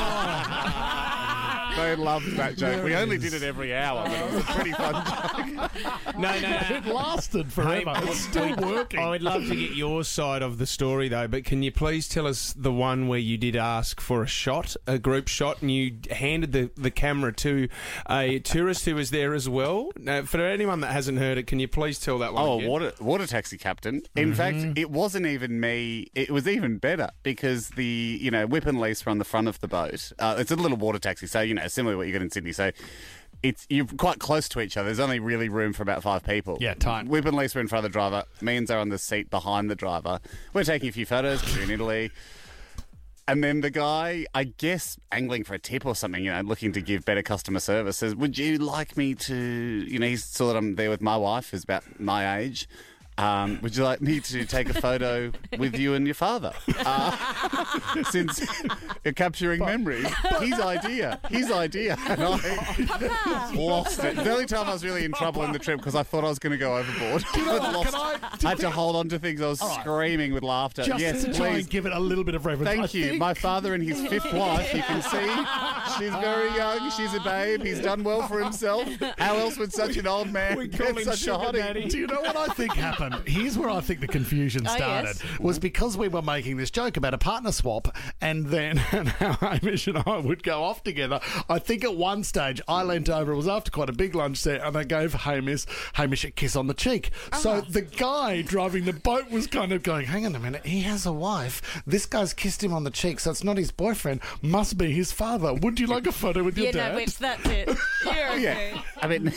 S13: They loved that joke. We only did it every hour, but it was a pretty fun joke.
S2: No, no, no.
S3: It lasted forever.
S2: Hey,
S3: It's still working.
S2: I would love to get your side of the story, though, but can you please tell us the one where you did ask for a shot, a group shot, and you handed the, the camera to a tourist who was there as well? Now, for anyone that hasn't heard it, can you please tell that one
S13: Oh,
S2: again?
S13: water water taxi captain. In fact, it wasn't even me. It was even better because the you know whip and leash were on the front of the boat. Uh, it's a little water taxi, so you know similar to what you get in Sydney. So it's you're quite close to each other. There's only really room for about five people.
S3: Yeah, tight.
S13: Whip and leash were in front of the driver. Me and Zoe on the seat behind the driver. We're taking a few photos because we're in Italy. And then the guy, I guess, angling for a tip or something, you know, looking to give better customer service, says, would you like me to, you know, he saw that I'm there with my wife, who's about my age. Um, would you like me to take a photo with you and your father? Uh, since you're capturing memories, his idea, his idea, and I lost it. The only time I was really in trouble in the trip because I thought I was going to go overboard.
S14: Do you know
S13: I,
S14: what?
S13: lost,
S14: Can I-
S13: I had to hold on to things. I was
S14: right.
S13: screaming with laughter.
S14: Just
S13: yes,
S14: to try
S13: please.
S14: and give it a little bit of reference.
S13: Thank
S14: I
S13: you.
S14: think-
S13: My father and his fifth wife, you can see. She's very young. She's a babe. He's done well for himself. How else would such an old man get such a hottie?
S14: Do you know what I think happened? Here's where I think the confusion
S5: Oh,
S14: started.
S5: yes.
S14: Was because we were making this joke about a partner swap, and then and how Hamish and I would go off together. I think at one stage I leant over. It was after quite a big lunch set, and I gave Hamish Hamish a kiss on the cheek. So the guy driving the boat was kind of going, "Hang on a minute, he has a wife. This guy's kissed him on the cheek, so it's not his boyfriend. Must be his father. Would you like a photo with your
S5: Yeah,
S14: dad?"
S5: no, which that's it. You're okay.
S13: Yeah, I mean,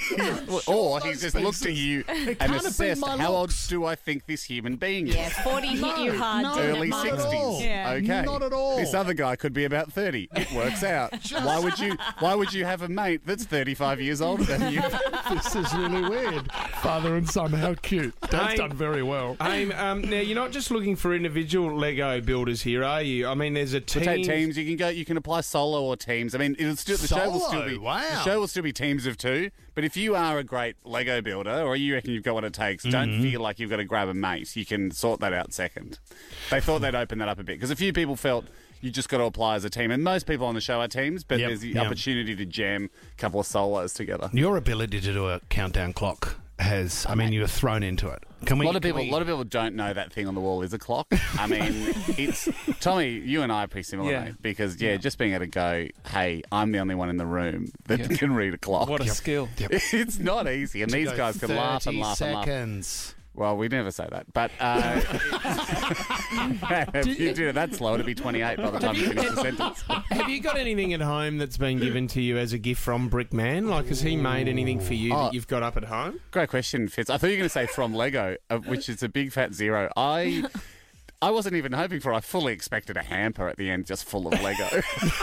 S13: or he's just looked at you and
S14: can't have been
S13: assessed
S14: my
S13: how old
S14: looks.
S13: do I think this human being is?
S5: Yeah, forty hit you hard.
S14: no,
S5: didn't it,
S13: Early
S14: not
S5: Mike?
S14: at all.
S13: sixties.
S5: Yeah.
S13: Okay.
S14: Not at all.
S13: This other guy could be about thirty. It works out. Why would you? Why would you have a mate that's thirty-five years older than you?
S14: This is really weird. Father and son, how cute. Dad's
S2: Hey.
S14: done very well.
S2: Aim, um, now, you're not just looking for individual Lego builders here, are you? I mean, there's a
S13: To
S2: team.
S13: take teams, you can go. You can apply solo or teams. I mean, it'll still, the show will still
S14: Solo?
S13: be.
S14: Wow.
S13: The show will still be teams of two. But if you are a great Lego builder, or you reckon you've got what it takes, don't feel like you've got to grab a mate. You can sort that out second. They thought they'd open that up a bit because a few people felt you just got to apply as a team, and most people on the show are teams. But
S14: Yep,
S13: there's the
S14: yep.
S13: opportunity to jam a couple of solos together.
S14: Your ability to do a countdown clock has, I mean, you were thrown into it. Can we?
S13: A lot of
S14: can
S13: people,
S14: we-
S13: a lot of people don't know that thing on the wall is a clock. I mean, it's Tommy. You and I are pretty similar,
S6: Yeah.
S13: mate, because yeah, just being able to go, hey, I'm the only one in the room that
S6: Yeah.
S13: can read a clock.
S6: What a skill.
S13: It's not easy, and
S14: to
S13: these
S14: go
S13: guys can laugh and
S14: thirty
S13: laugh and laugh.
S14: seconds.
S13: Well, we never say that, but uh, if you do it that slow, it'll be twenty-eight by the time you finish the sentence.
S2: Have you got anything at home that's been given to you as a gift from Brickman? Like, has he made anything for you
S13: Oh.
S2: that you've got up at home?
S13: Great question, Fitz. I thought you were going to say from Lego, uh, which is a big fat zero. I. I wasn't even hoping for it. I fully expected a hamper at the end just full of Lego.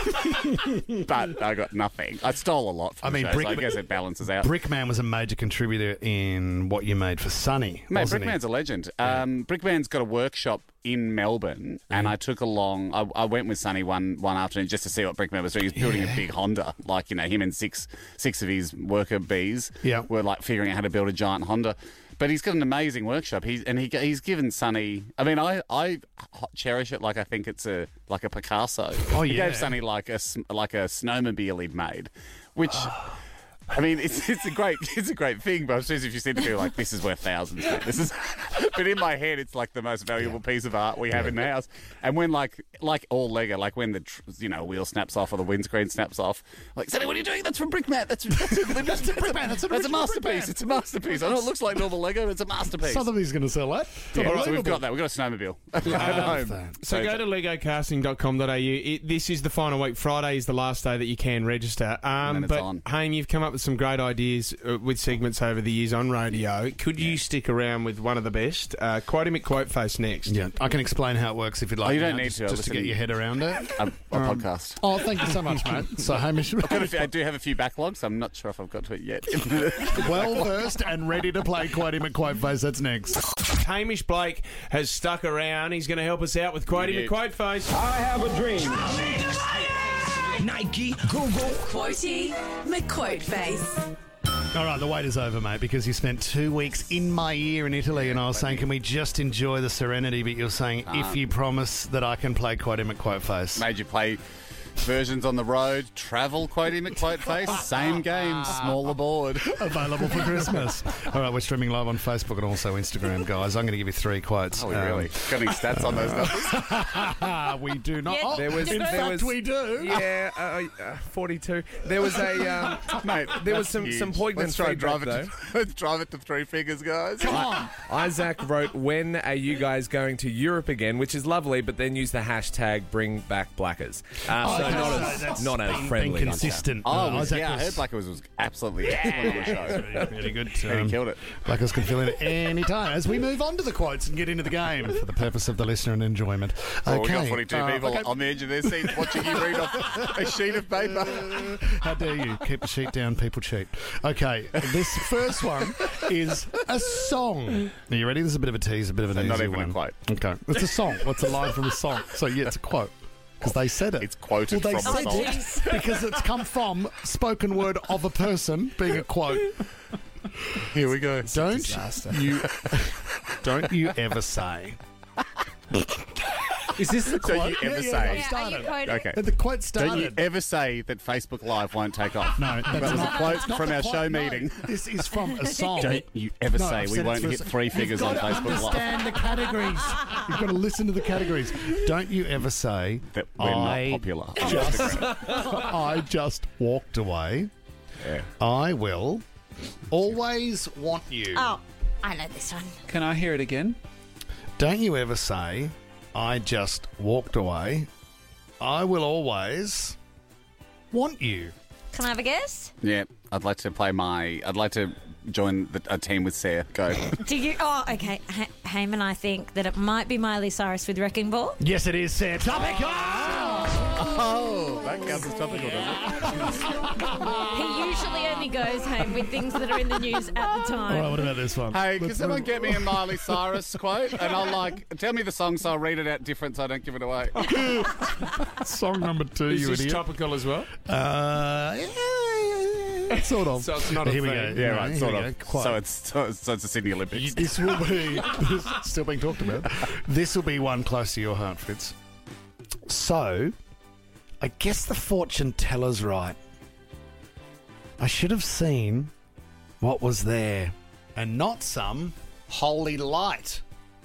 S13: But I got nothing. I stole a lot from
S14: I
S13: the
S14: mean,
S13: show,
S14: Brick-
S13: so I guess it balances out.
S14: Brickman was a major contributor in what you made for Sunny.
S13: Mate,
S14: wasn't he?
S13: Brickman's a legend. Um, Brickman's got a workshop in Melbourne, and I took along. I, I went with Sonny one one afternoon just to see what Brickman was doing. He was building a big Honda, like you know, him and six six of his worker bees
S14: Yeah.
S13: were like figuring out how to build a giant Honda. But he's got an amazing workshop. He's and he he's given Sonny. I mean, I, I cherish it like I think it's a like a Picasso.
S14: Oh,
S13: He
S14: yeah.
S13: gave Sonny like a s- like a snowmobile he'd made, which. I mean, it's it's a great it's a great thing, but I suppose if you said to people like this is worth thousands, mate. This is, but in my head, it's like the most valuable piece of art we have in the house. And when like like all Lego, like when the tr- you know wheel snaps off or the windscreen snaps off, like Sonny, what are you doing? That's from Brickman. That's that's a, that's a,
S14: Brickman. That's an
S13: that's a
S14: original
S13: masterpiece.
S14: Brickman.
S13: It's a masterpiece. I know it looks like normal Lego, but it's a masterpiece.
S14: Sotheby's going to sell that. It's
S13: Yeah, so we've
S14: unbelievable.
S13: got that. We've got a snowmobile at
S14: love
S13: home.
S14: that.
S2: So go to lego casting dot com dot a u. It, this is the final week. Friday is the last day that you can register. Um,
S13: then it's
S2: but,
S13: on.
S2: Haim, you've come up with some great ideas uh, with segments over the years on radio. Could you stick around with one of the best? Uh, quote him at Quote Face next.
S14: Yeah, I can explain how it works if you'd like.
S13: Oh, you don't
S14: now,
S13: need
S14: just,
S13: to. I'll
S14: Just to get
S13: listen.
S14: your head around it.
S13: A, a
S14: Um,
S13: podcast.
S14: Oh, thank you so much, mate. So Hamish,
S13: I've got a few, I do have a few backlogs. I'm not sure if I've got to it yet.
S14: well versed and ready to play Quote Him at Quote Face. That's next.
S2: Hamish Blake has stuck around. He's going to help us out with Quote him at
S13: Yeah.
S2: Quote Face.
S15: I have a dream.
S1: Nike, Google, Quotey, McQuote Face.
S14: All right, the wait is over, mate, because you spent two weeks in my ear in Italy, and I was saying, can we just enjoy the serenity? But you're saying, if you promise that I can play Quote Him at Quote Face.
S13: Made you play versions on the road, travel, Quote him at Quote Face, same game, smaller board.
S14: Available for Christmas. All right, we're streaming live on Facebook and also Instagram, guys. I'm going to give you three quotes.
S13: Oh, we really? Got any stats on those numbers?
S14: we do not.
S5: Yeah,
S14: Oh,
S5: there was-
S14: in
S5: there
S14: fact,
S5: was-
S14: we do.
S12: Yeah, uh, uh, forty-two. There was a um,
S13: Mate,
S12: there was
S13: that's
S12: some
S13: huge.
S12: some poignant
S13: Let's try and
S12: feedback
S13: drive it
S12: though.
S13: to, let's drive it to three figures, guys.
S14: Come on.
S12: Isaac wrote, "When are you guys going to Europe again?" Which is lovely, but then use the hashtag Bring Back Blackers. Uh,
S14: Oh,
S12: so
S15: not as,
S14: That's
S15: not as
S14: been-
S15: friendly.
S14: been consistent.
S13: Oh,
S14: Uh,
S13: it was,
S14: Isaac
S13: yeah, I
S14: was-
S13: heard Blackers was, was absolutely excellent on the show.
S14: Really good.
S13: And he killed it.
S14: Blackers can fill in at any time as we move on to the quotes and get into the game for the purpose of the listener and enjoyment.
S13: Oh,
S14: Okay.
S13: we got forty-two
S14: uh,
S13: people
S14: okay.
S13: on the edge of their seats watching you read off a sheet of paper.
S14: How dare you? Keep the sheet down, people cheat. Okay, this first one is a song. Are you ready? This is a bit of a tease, a bit of an
S13: So
S14: easy
S13: not even a
S14: one.
S13: quote.
S14: Okay, it's a song. What's a line from a song? So yeah, it's a quote. Because they said it.
S13: It's quoted
S14: well, they
S13: from
S14: said
S13: a song.
S14: it because it's come from spoken word of a person being a quote. Here we go. Don't you don't you ever say.
S13: Is this the
S14: quote?
S13: Don't you ever
S14: Yeah, yeah,
S13: say?
S14: yeah, started.
S5: quoting?
S13: Okay.
S14: And the quote
S13: Don't you
S14: started.
S13: ever say that Facebook Live won't take off?
S14: No,
S13: that
S14: that's
S13: was
S14: not-
S13: a quote
S14: that's not
S13: from
S14: the
S13: our
S14: quote,
S13: show
S14: no.
S13: meeting.
S14: This is from a song.
S13: Don't you ever
S14: No,
S13: say
S14: I've
S13: we
S14: said it
S13: won't
S14: for a
S13: hit
S14: s-
S13: three figures on
S14: You've got to
S13: Facebook Live?
S14: understand the categories. You've got to listen to the categories. Don't you ever say
S13: That we're not
S14: I
S13: popular.
S14: Just, I just walked away.
S13: Yeah.
S14: I will always want you.
S5: Oh, I know this one.
S6: Can I hear it again?
S14: Don't you ever say, I just walked away. I will always want you.
S5: Can I have a guess?
S13: Yeah, I'd like to play my. I'd like to join the, a team with Sarah. Go.
S5: Do you? Oh, okay. Ha- Heyman, I think that it might be Miley Cyrus with Wrecking Ball.
S14: Yes, it is, Sarah. Topical!
S13: Oh, that counts as topical, doesn't
S5: He usually only goes home with things that are in the news at the
S14: All
S5: time.
S14: right, what about this one?
S13: Hey, can
S14: Let's
S13: someone
S14: move-
S13: get me a Miley Cyrus quote? And I'll like tell me the song, so I'll read it out different, so I don't give it away.
S14: Song number two,
S2: Is
S14: you
S2: this
S14: idiot.
S2: topical as well?
S14: Uh, yeah, yeah, yeah, sort of.
S2: So it's not a
S14: Here we
S2: thing.
S14: go.
S13: Yeah, right,
S14: Here
S13: sort
S14: we
S13: of.
S14: go. Quite.
S13: So it's so it's, so it's the Sydney Olympics.
S14: This will be this, still being talked about. This will be one close to your heart, Fritz. So, I guess the fortune teller's right. I should have seen what was there, and not some holy light.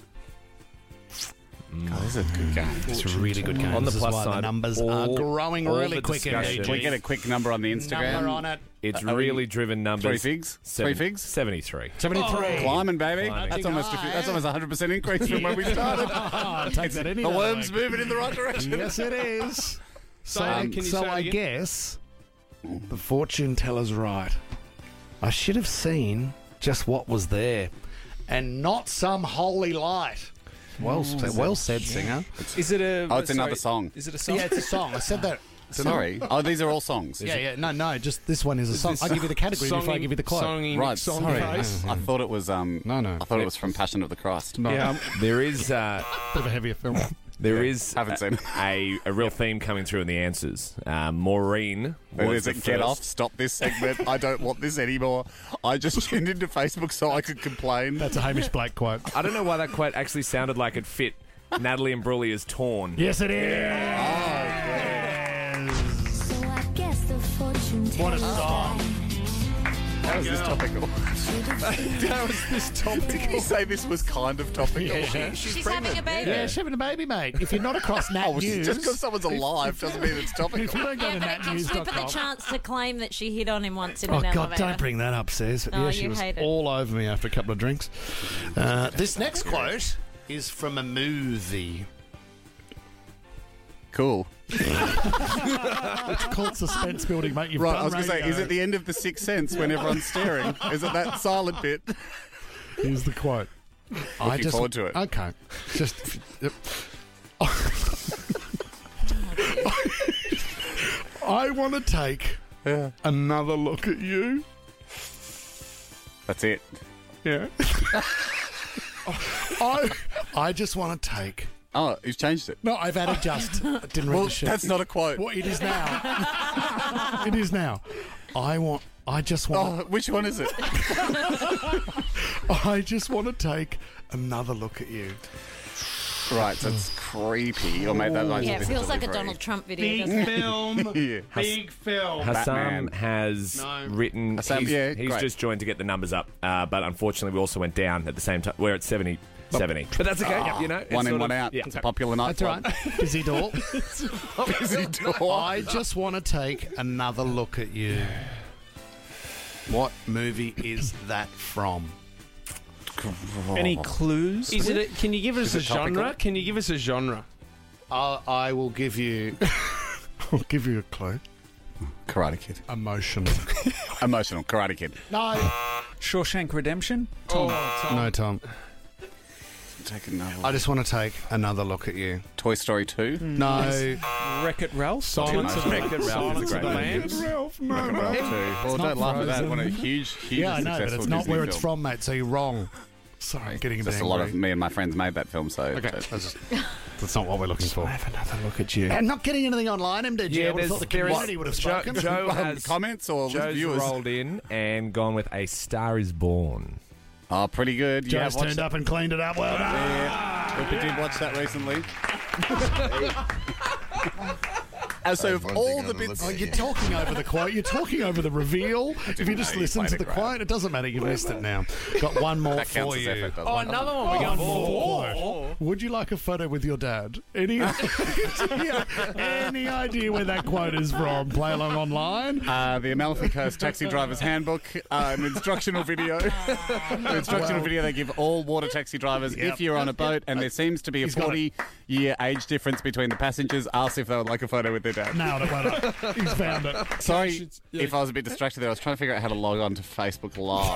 S13: God, this is a good game.
S14: It's a really good game.
S15: On the
S14: This is
S15: plus
S14: why the
S15: side,
S14: numbers
S15: all-
S14: are growing
S15: all
S14: really
S15: the
S14: quick.
S15: discussion-
S13: Can we get a quick number on the Instagram?
S14: Number on it.
S15: It's
S13: Are we-
S15: really driven numbers.
S13: Three figs?
S15: Seven-
S13: Three figs?
S15: seventy-three.
S2: seventy-three.
S13: Climbing, baby.
S15: Climbing.
S13: That's almost a, that's almost a hundred percent increase from when we started.
S14: Oh, it takes that any
S13: The
S14: day.
S13: worm's moving in the right direction.
S14: Yes, it is. So,
S2: Can you
S14: so
S2: say it
S14: I
S2: again?
S14: guess the fortune teller's right. I should have seen just what was there, and not some holy light. Well, said, well said, singer.
S6: Is it a?
S13: Oh, it's
S6: sorry,
S13: another song.
S6: Is it a song?
S14: Yeah, it's a song. I said that.
S13: Sorry. Oh, these are all songs.
S14: Yeah, yeah. No, no. Just this one is a song.
S2: this
S14: I'll give you the category before I
S2: songing-
S14: give you the quote.
S2: songing
S13: Right,
S2: song
S13: sorry.
S2: face?
S13: I thought it was um
S14: No, no.
S13: I thought it was from Passion of the Christ.
S14: No,
S6: Yeah, um,
S15: There is uh,
S14: bit of a heavier film.
S15: there is
S13: Haven't seen it.
S15: a, a real theme coming through in the answers. Uh, Maureen was
S13: Is
S15: the
S13: it get
S15: first-
S13: off? Stop this segment. I don't want this anymore. I just tuned into Facebook so I could complain.
S14: That's a Hamish Blake quote.
S15: I don't know why that quote actually sounded like it fit Natalie Imbruglia's Torn.
S14: Yes, it is. What a song.
S13: How is this topical?
S14: How is this topical?
S13: Did you say this was kind of topical?
S14: Yeah.
S5: She's having a baby.
S14: Yeah, she's having a baby, mate. If you're not across Nat
S13: Oh,
S14: News,
S13: just because someone's alive doesn't mean it's
S14: if you
S13: topical.
S14: don't go
S5: Yeah,
S14: to
S5: but
S14: nat
S5: it gives
S14: news
S5: Pippa
S14: dot
S5: the
S14: com.
S5: chance to claim that she hit on him once in
S14: Oh,
S5: an
S14: God,
S5: elevator.
S14: don't bring that up, Says.
S5: Oh,
S14: yeah, she
S5: you
S14: was
S5: hate it.
S14: all over me after a couple of drinks. Uh, this next quote is from a movie.
S13: Cool.
S14: It's called suspense building, mate. You've
S13: Right,
S14: done
S13: I was going to say,
S14: radio.
S13: is it the end of The Sixth Sense when everyone's staring? Is it that silent bit?
S14: Here's the quote.
S13: Looking forward to it.
S14: Okay. Just. Yep. I want to take
S13: Yeah.
S14: another look at you.
S13: That's it.
S14: Yeah. I, I just want to take.
S13: Oh, he's changed it.
S14: No, I've added just. I didn't read
S13: Well,
S14: the sheet.
S13: that's not a quote.
S14: Well, it is now. It is now. I want. I just want.
S13: Oh, which one is it?
S14: I just want to take another look at you.
S13: Right, so it's creepy. Or maybe that might
S5: Yeah,
S13: be
S5: it
S13: the
S5: feels like a
S13: delivery.
S5: Donald Trump video,
S2: Big
S5: doesn't it?
S2: film.
S13: Yeah.
S2: Big film.
S15: Hassam
S13: Batman.
S15: has
S14: No.
S15: written.
S13: Hassam,
S15: he's
S13: yeah,
S15: he's
S13: great.
S15: just joined to get the numbers up, uh, but unfortunately, we also went down at the same time. We're at seventy. seventy. But that's okay. you know, it's
S13: One in,
S15: sort
S13: one
S15: of-
S13: out.
S15: Yeah.
S13: It's a popular night.
S14: That's all right. Busy door.
S13: Busy door.
S14: I just want to take another look at you. What movie is that from?
S6: Any clues?
S2: Is it? A, can you give us
S13: Is
S2: a
S13: it topical?
S2: genre? Can you give us a genre?
S14: I I will give you. I'll give you a clue.
S13: Karate Kid.
S14: Emotional.
S13: Emotional. Karate Kid.
S14: No.
S6: Shawshank Redemption?
S14: Tom. No, Tom.
S13: Take another.
S14: I just want to take another look at you.
S13: Toy Story two?
S14: No.
S6: Wreck-It Ralph?
S2: Silence of the
S13: Wreck-It Ralph is a great
S2: Lambs.
S14: Ralph, no,
S13: Wreck-It Ralph two. Well, don't laugh at that. What a huge, huge
S14: Yeah, I know, but
S13: successful
S14: it's not
S13: Disney
S14: where it's
S13: film.
S14: from, mate, so you're wrong. Sorry, I'm getting a bit
S13: Just a lot of
S14: angry.
S13: me and my friends made that film, so...
S14: Okay, that's, just, that's not what we're looking for.
S2: Have another look at you.
S14: And not getting anything online, M D G.
S15: Yeah,
S14: I would have thought the community would have
S15: Joe,
S14: spoken.
S15: Joe
S13: Um,
S15: has
S13: comments or
S15: Joe's
S13: viewers?
S15: rolled in and gone with A Star Is Born.
S13: Oh, pretty good.
S14: Joe's
S13: yeah, I've watched
S14: turned
S13: that.
S14: up and cleaned it up. Well done.
S13: Yeah, we did watch that recently. And so of all the bits...
S14: Oh, you're talking over the quote. You're talking over the reveal. If you just
S13: know, you
S14: listen to
S13: played
S14: the
S13: it great.
S14: quote, it doesn't matter. You've missed it now. Got one more
S13: That counts
S14: for
S13: as
S14: you.
S13: effort, doesn't
S2: Oh,
S13: it?
S2: another one. We're going
S14: Four.
S2: four.
S14: Would you like a photo with your dad? Any, yeah, any idea where that quote is from? Play along online.
S13: Uh, the Amalfi Coast Taxi Driver's Handbook, uh, an instructional video. An instructional
S14: Well-
S13: video they give all water taxi drivers
S14: Yep.
S13: if you're on a boat and there seems to be a
S14: He's got
S13: forty-year age difference between the passengers. Ask if they would like a photo with their dad.
S14: Nailed it, well done. He's found it.
S13: Sorry if I was a bit distracted there. I was trying to figure out how to log on to Facebook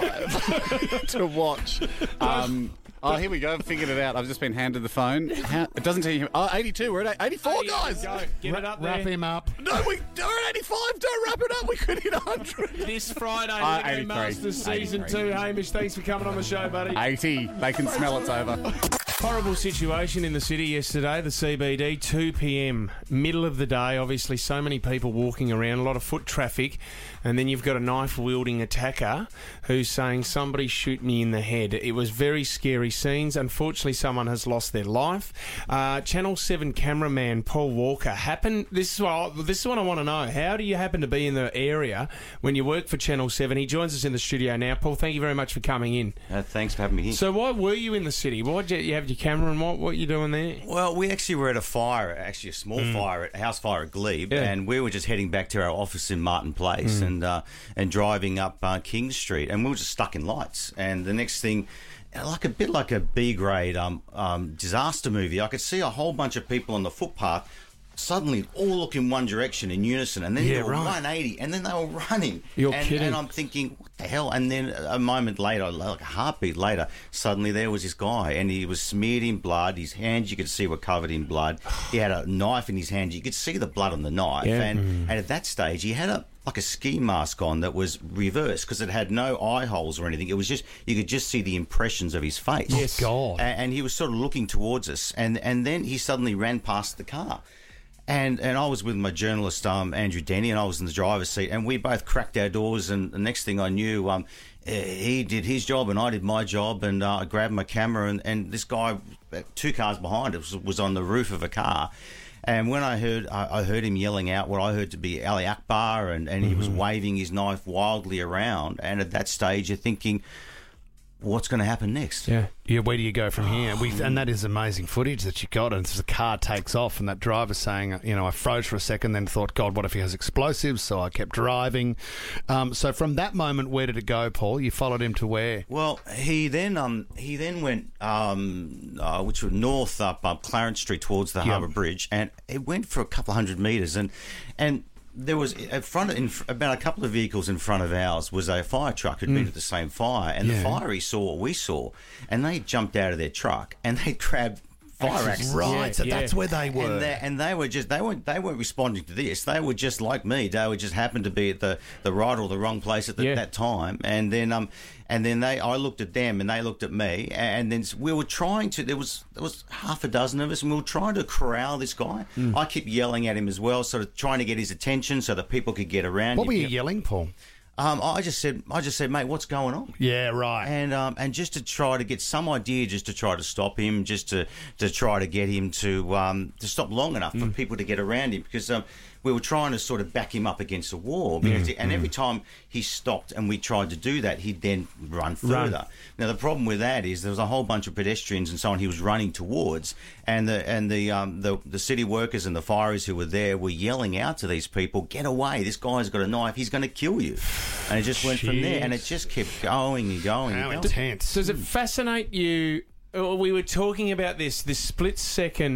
S13: Live to watch. Um, oh, here we go. I've figured it out. I've just been handed the phone. How, it doesn't tell you. Oh, eighty-two. We're at eighty-four, guys.
S2: Go. Get it up there.
S14: Wrap him up.
S13: No, we, we're at eighty-five. Don't wrap it up. We could hit one hundred.
S2: This Friday,
S13: Uh,
S2: Lego
S13: eighty-three.
S2: Masters Season
S13: eighty-three.
S2: two. Hamish, thanks for coming on the show, buddy.
S13: eighty. They can smell it's over.
S2: Horrible situation in the city yesterday, the C B D, two p.m, middle of the day, obviously so many people walking around, a lot of foot traffic, and then you've got a knife-wielding attacker who's saying, somebody shoot me in the head. It was very scary scenes. Unfortunately, someone has lost their life. Uh, Channel seven cameraman Paul Walker happened, this is, what I, this is what I want to know, how do you happen to be in the area when you work for Channel seven? He joins us in the studio now. Paul, thank you very much for coming in.
S16: Uh, thanks for having me here.
S2: So why were you in the city? Why did you have your camera and what what you doing there?
S16: Well, we actually were at a fire, actually a small
S2: Mm.
S16: fire, a house fire at Glebe,
S2: Yeah.
S16: and we were just heading back to our office in Martin Place
S2: Mm.
S16: and uh, and driving up uh, King Street, and we were just stuck in lights. And the next thing, like a bit like a B grade um, um, disaster movie, I could see a whole bunch of people on the footpath suddenly all look in one direction in unison, and then
S2: Yeah,
S16: they were
S2: right.
S16: one eighty, and then they were running.
S2: You're
S16: and,
S2: kidding.
S16: And I'm thinking, what the hell? And then a moment later, like a heartbeat later, suddenly there was this guy, and he was smeared in blood. His hands, you could see, were covered in blood. He had a knife in his hand. You could see the blood on the knife.
S2: Yeah.
S16: And,
S2: Mm.
S16: and at that stage, he had a like a ski mask on that was reversed because it had no eye holes or anything. It was just, you could just see the impressions of his face.
S14: Yes. God.
S16: A- And he was sort of looking towards us, and and then he suddenly ran past the car. And and I was with my journalist, um, Andrew Denny, and I was in the driver's seat, and we both cracked our doors, and the next thing I knew, um, eh, he did his job and I did my job, and uh, I grabbed my camera, and, and this guy, uh, two cars behind us, was on the roof of a car. And when I heard I, I heard him yelling out what I heard to be Ali Akbar, and, and he was waving his knife wildly around, and at that stage you're thinking, what's going to happen next?
S2: Yeah.
S14: Yeah, where do you go from here? We and that is amazing footage that you got. And the car takes off, and that driver's saying, you know, I froze for a second, then thought, God, what if he has explosives? So I kept driving. Um, so from that moment, where did it go, Paul? You followed him to where?
S16: Well, he then um he then went um uh, which was north up up Clarence Street towards the
S14: Yep.
S16: Harbour Bridge, and it went for a couple of hundred metres, and and. There was in front of, in, about a couple of vehicles in front of ours was a fire truck who'd been
S14: Mm.
S16: at the same fire, and
S14: Yeah.
S16: the fire he saw what we saw, and they jumped out of their truck and they grabbed fire axes.
S14: Right, so that's where they were.
S16: And they, and they were just they weren't they weren't responding to this. They were just like me. They were just happened to be at the, the right or the wrong place at the,
S2: Yeah.
S16: that time. And then um and then they I looked at them and they looked at me, and then we were trying to. There was there was half a dozen of us, and we were trying to corral this guy.
S14: Mm.
S16: I kept yelling at him as well, sort of trying to get his attention so that people could get around.
S14: What
S16: him.
S14: were you yelling, Paul?
S16: Um, I just said, I just said, mate, what's going on?
S14: Yeah, right.
S16: And um, and just to try to get some idea, just to try to stop him, just to, to try to get him to um, to stop long enough for people to get around him, because um, we were trying to sort of back him up against a wall. Because and every time he stopped and we tried to do that, he'd then run further.
S2: Run.
S16: Now the problem with that is there was a whole bunch of pedestrians and so on he was running towards, and the and the um, the the city workers and the firers who were there were yelling out to these people, "Get away! This guy's got a knife. He's going to kill you." And it just went from there, and it just kept going and going.
S14: How
S16: and going.
S14: intense.
S2: Does it fascinate you? uh, We were talking about this, this split second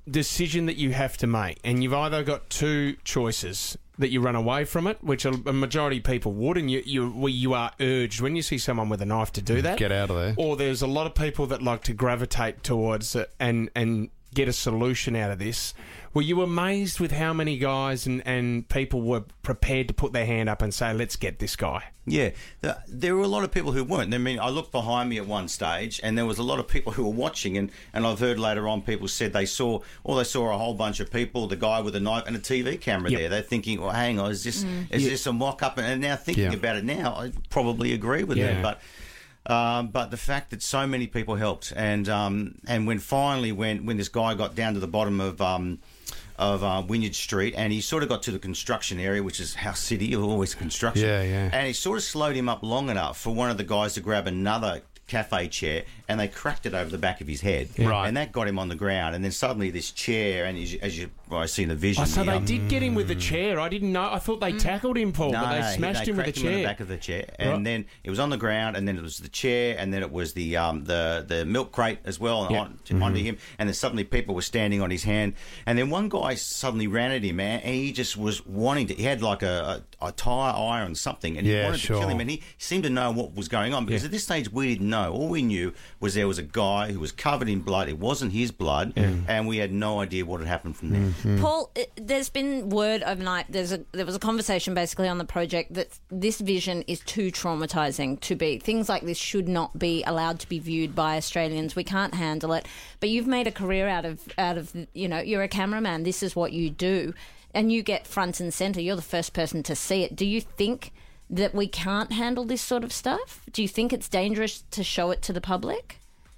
S2: decision that you have to make, and you've either got two choices. That you run away from it, which a a majority of people would, and you you well, you are urged when you see someone with a knife to do that.
S14: Get out of there.
S2: Or there's a lot of people that like to gravitate towards it and, and get a solution out of this. Were you amazed with how many guys and, and people were prepared to put their hand up and say, let's get this guy?
S16: Yeah, th- there were a lot of people who weren't. I mean, I looked behind me at one stage, and there was a lot of people who were watching, and, and I've heard later on people said they saw, or they saw a whole bunch of people, the guy with a knife and a T V camera
S2: Yep.
S16: there. They're thinking, well, hang on, is this
S2: Mm.
S16: is
S2: Yeah.
S16: this a mock-up? And now thinking
S2: Yeah.
S16: about it now, I probably agree with
S2: Yeah.
S16: them, but... Um, but the fact that so many people helped, and um, and when finally when, when this guy got down to the bottom of um, of uh, Wynyard Street, and he sort of got to the construction area, which is House City, always construction.
S14: Yeah, yeah.
S16: And he sort of slowed him up long enough for one of the guys to grab another cafe chair, and they cracked it over the back of his head.
S14: Right.
S16: And that got him on the ground. And then suddenly this chair, and as you, as you well, I see in the vision.
S2: Oh, so
S16: here-
S2: they did get him with the chair. I didn't know. I thought they tackled him, Paul,
S16: no,
S2: but they
S16: no,
S2: smashed
S16: they
S2: him with a
S16: cracked him in
S2: chair.
S16: the back of the chair, and
S2: Right.
S16: then it was on the ground, and then it was the chair, and then it was the um, the the milk crate as well, and
S2: Yeah.
S16: on, to, onto him, and then suddenly people were standing on his hand, and then one guy suddenly ran at him, man, and he just was wanting to. He had like a, a, a tire iron something, and he
S14: Yeah,
S16: wanted
S14: sure.
S16: to kill him, and he seemed to know what was going on because
S2: Yeah.
S16: at this stage we didn't know. All we knew was there was a guy who was covered in blood. It wasn't his blood, and we had no idea what had happened from there.
S14: Mm-hmm.
S5: Paul, it, there's been word overnight. There's a there was a conversation basically on the project that this vision is too traumatizing to be. Things like this should not be allowed to be viewed by Australians. We can't handle it. But you've made a career out of out of you know you're a cameraman. This is what you do, and you get front and center. You're the first person to see it. Do you think that we can't handle this sort of stuff? Do you think it's dangerous to show it to the public?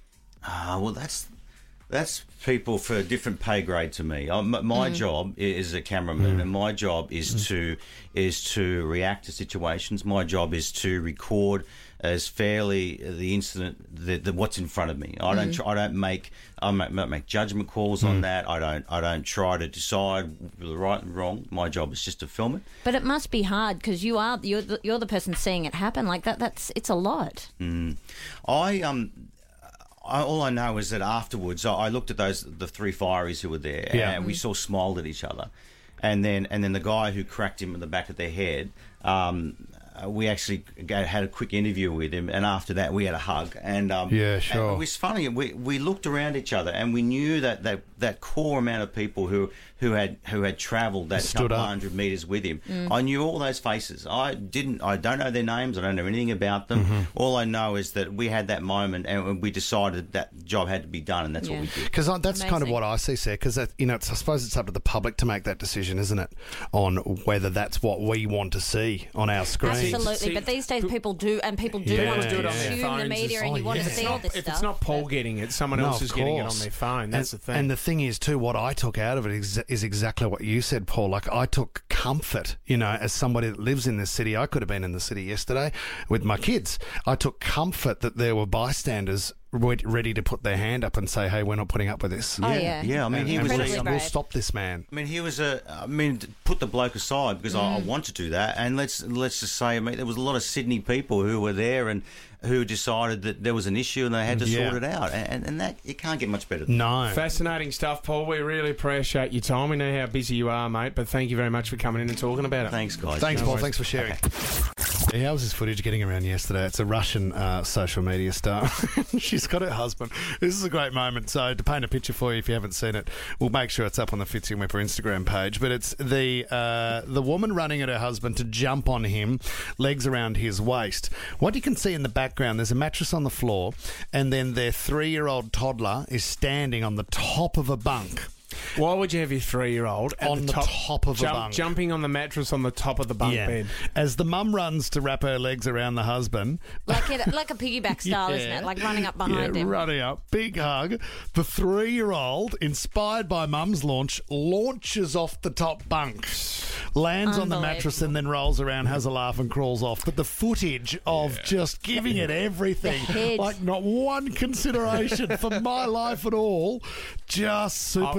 S16: Ah, well, that's that's people for a different pay grade to me. Uh, m- my
S5: Mm.
S16: job i- is a cameraman, and my job is to is to react to situations. My job is to record as fairly the incident, the, the what's in front of me. I don't
S5: Mm.
S16: try, I don't make I make, make judgment calls on that. I don't I don't try to decide the right and wrong. My job is just to film it.
S5: But it must be hard because you are you're the, you're the person seeing it happen like that. That's it's a lot.
S16: Mm. I um. I, all I know is that afterwards, I, I looked at those the three fireys who were there,
S14: Yeah.
S16: and we all smiled at each other. And then, and then the guy who cracked him in the back of their head, um, uh, we actually go, had a quick interview with him, and after that, we had a hug. And um,
S14: Yeah,
S16: and
S14: sure.
S16: it was funny. We we looked around each other, and we knew that that, that core amount of people who who had who had travelled that
S14: Stood
S16: couple
S14: up.
S16: hundred metres with him.
S5: Mm.
S16: I knew all those faces. I didn't. I don't know their names. I don't know anything about them.
S14: Mm-hmm.
S16: All I know is that we had that moment, and we decided that job had to be done, and that's
S5: Yeah.
S16: what we did.
S14: Because that's kind of
S5: Amazing.
S14: what I see, Sarah. Because you know, it's, I suppose it's up to the public to make that decision, isn't it, on whether that's what we want to see on our screens.
S5: Absolutely,
S2: See,
S5: but these days people do, and people do
S14: Yeah,
S5: want to
S14: do it on
S2: their
S5: consume the
S2: phones
S5: media,
S2: as-
S5: and you
S14: oh,
S5: want
S14: yeah.
S5: to
S14: If
S5: see
S14: it's
S5: all
S2: Not-
S5: this
S2: if
S5: stuff.
S2: it's not Paul
S5: but-
S2: getting it, someone
S14: No,
S2: else
S14: of
S2: is getting it on
S14: course.
S2: their phone. That's
S14: and,
S2: the thing.
S14: And the thing is, too, what I took out of it is, is exactly what you said, Paul. Like, I took comfort, you know, as somebody that lives in this city. I could have been in the city yesterday with my kids. I took comfort that there were bystanders re- ready to put their hand up and say, hey, we're not putting up with this.
S5: Oh, yeah.
S16: Yeah, I mean,
S14: And-
S16: he
S14: and
S16: was
S14: we'll,
S16: a,
S5: Incredibly
S14: we'll
S5: brave.
S14: stop this man.
S16: I mean, he was a. I mean, put the bloke aside because I, I
S5: Mm.
S16: want to do that, and let's let's just say, I mean, there was a lot of Sydney people who were there and who decided that there was an issue and they had to
S14: Yeah.
S16: sort it out, and, and that it can't get much better than
S14: No.
S2: Fascinating stuff, Paul. We really appreciate your time. We know how busy you are, mate, but thank you very much for coming in and talking about it.
S16: Thanks, guys.
S14: Thanks,
S2: No
S14: Paul.
S2: worries.
S14: Thanks for sharing. How was this footage getting around yesterday? It's a Russian uh, social media star. She's got her husband. This is a great moment. So to paint a picture for you, if you haven't seen it, we'll make sure it's up on the Fitzy and Whipper Instagram page. But it's the uh, the woman running at her husband to jump on him, legs around his waist. What you can see in the background, there's a mattress on the floor, and then their three-year-old toddler is standing on the top of a bunk.
S2: Why would you have your three-year-old at
S14: On
S2: the
S14: the
S2: top,
S14: top of a
S2: jump-
S14: bunk.
S2: jumping on the mattress on the top of the bunk
S14: Yeah.
S2: bed?
S14: As the mum runs to wrap her legs around the husband,
S5: like it, like a piggyback style, isn't
S14: Yeah.
S5: it? Like running up behind
S14: yeah,
S5: him.
S14: running up, big hug. The three-year-old, inspired by mum's launch, launches off the top bunk, lands on the mattress, and then rolls around, has a laugh, and crawls off. But the footage of just giving it everything,
S5: The head.
S14: like not one consideration for my life at all, just Superman's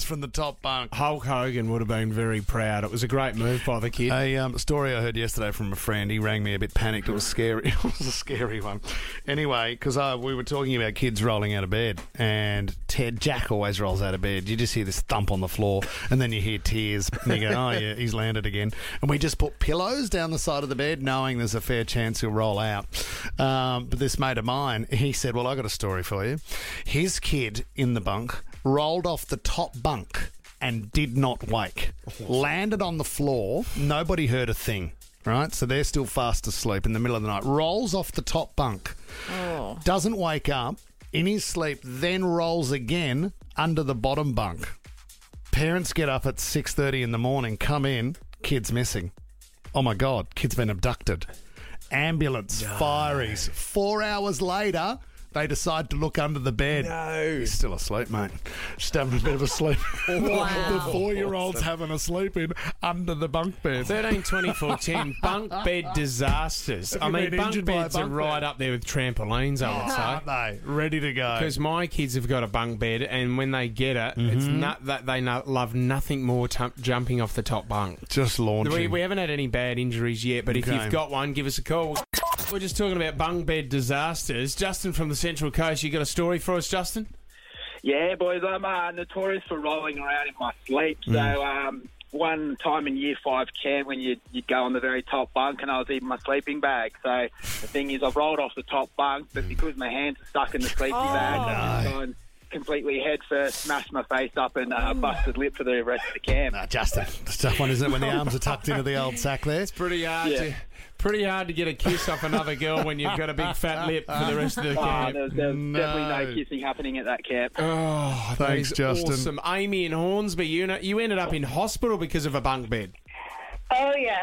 S14: from the top bunk.
S2: Hulk Hogan would have been very proud. It was a great move by the kid.
S14: A um, story I heard yesterday from a friend. He rang me a bit panicked. It was scary. It was a scary one. Anyway, because uh, we were talking about kids rolling out of bed, and Ted Jack always rolls out of bed. You just hear this thump on the floor, and then you hear tears, and you go, "Oh yeah, he's landed again." And we just put pillows down the side of the bed, knowing there's a fair chance he'll roll out. Um, but this mate of mine, he said, "Well, I got a story for you. His kid in the bunk rolled off the top bunk and did not wake. Landed on the floor. Nobody heard a thing." Right, so they're still fast asleep in the middle of the night. Rolls off the top bunk,
S5: Oh.
S14: doesn't wake up, in his sleep, then rolls again under the bottom bunk. Parents get up at six thirty in the morning, come in, kid's missing. Oh my God, kid's been abducted. Ambulance, fireys. Four hours later, they decide to look under the bed.
S2: No.
S14: He's still asleep, mate. Just having a bit of a sleep.
S2: Wow.
S14: The four-year-old's having a sleep in under the bunk bed.
S2: thirteen twenty-four ten bunk bed disasters.
S14: Have
S2: I
S14: you
S2: mean,
S14: been
S2: bunk
S14: injured by a
S2: beds
S14: bunk
S2: are right
S14: bed?
S2: up there with trampolines, I would say.
S14: Aren't they? Ready to go.
S2: Because my kids have got a bunk bed, and when they get it, it's
S14: Mhm.
S2: not that they no, love nothing more t- jumping off the top bunk.
S14: Just launching.
S2: We, we haven't had any bad injuries yet, but if
S14: Okay.
S2: you've got one, give us a call. We're just talking about bunk bed disasters. Justin from the Central Coast, you got a story for us, Justin?
S17: Yeah, boys, I'm uh, notorious for rolling around in my sleep. So
S2: Mm.
S17: um, one time in year five camp when you'd, you'd go on the very top bunk and I was eating my sleeping bag. So the thing is, I've rolled off the top bunk, but because my hands are stuck in the sleeping
S14: Oh,
S17: bag, I've gone completely head first, smashed my face up and uh, busted lip for the rest of the camp.
S14: Nah, Justin, it's a tough one, isn't it, when the arms are tucked into the old sack there? It's
S2: pretty hard
S17: Yeah.
S2: to... Pretty hard to get a kiss off another girl when you've got a big fat lip for the rest of the
S17: Oh,
S2: camp.
S17: there's, there's definitely no kissing happening at that camp.
S2: Oh, that
S14: Thanks,
S2: is
S14: Justin.
S2: awesome. Amy in Hornsby, you know, you ended up in hospital because of a bunk bed.
S18: Oh, yes.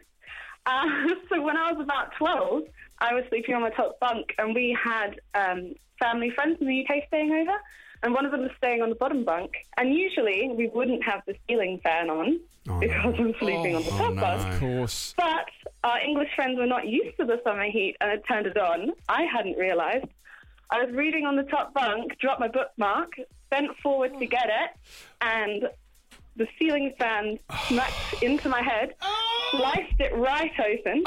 S18: Uh, so when I was about twelve, I was sleeping on my top bunk, and we had um, family friends in the U K staying over, and one of them was staying on the bottom bunk. And usually we wouldn't have the ceiling fan on
S2: Oh,
S18: because I'm sleeping on the top bunk.
S2: Of course.
S18: But our English friends were not used to the summer heat and had turned it on. I hadn't realised. I was reading on the top bunk, dropped my bookmark, bent forward to get it, and the ceiling fan smacked into my head, sliced it right open.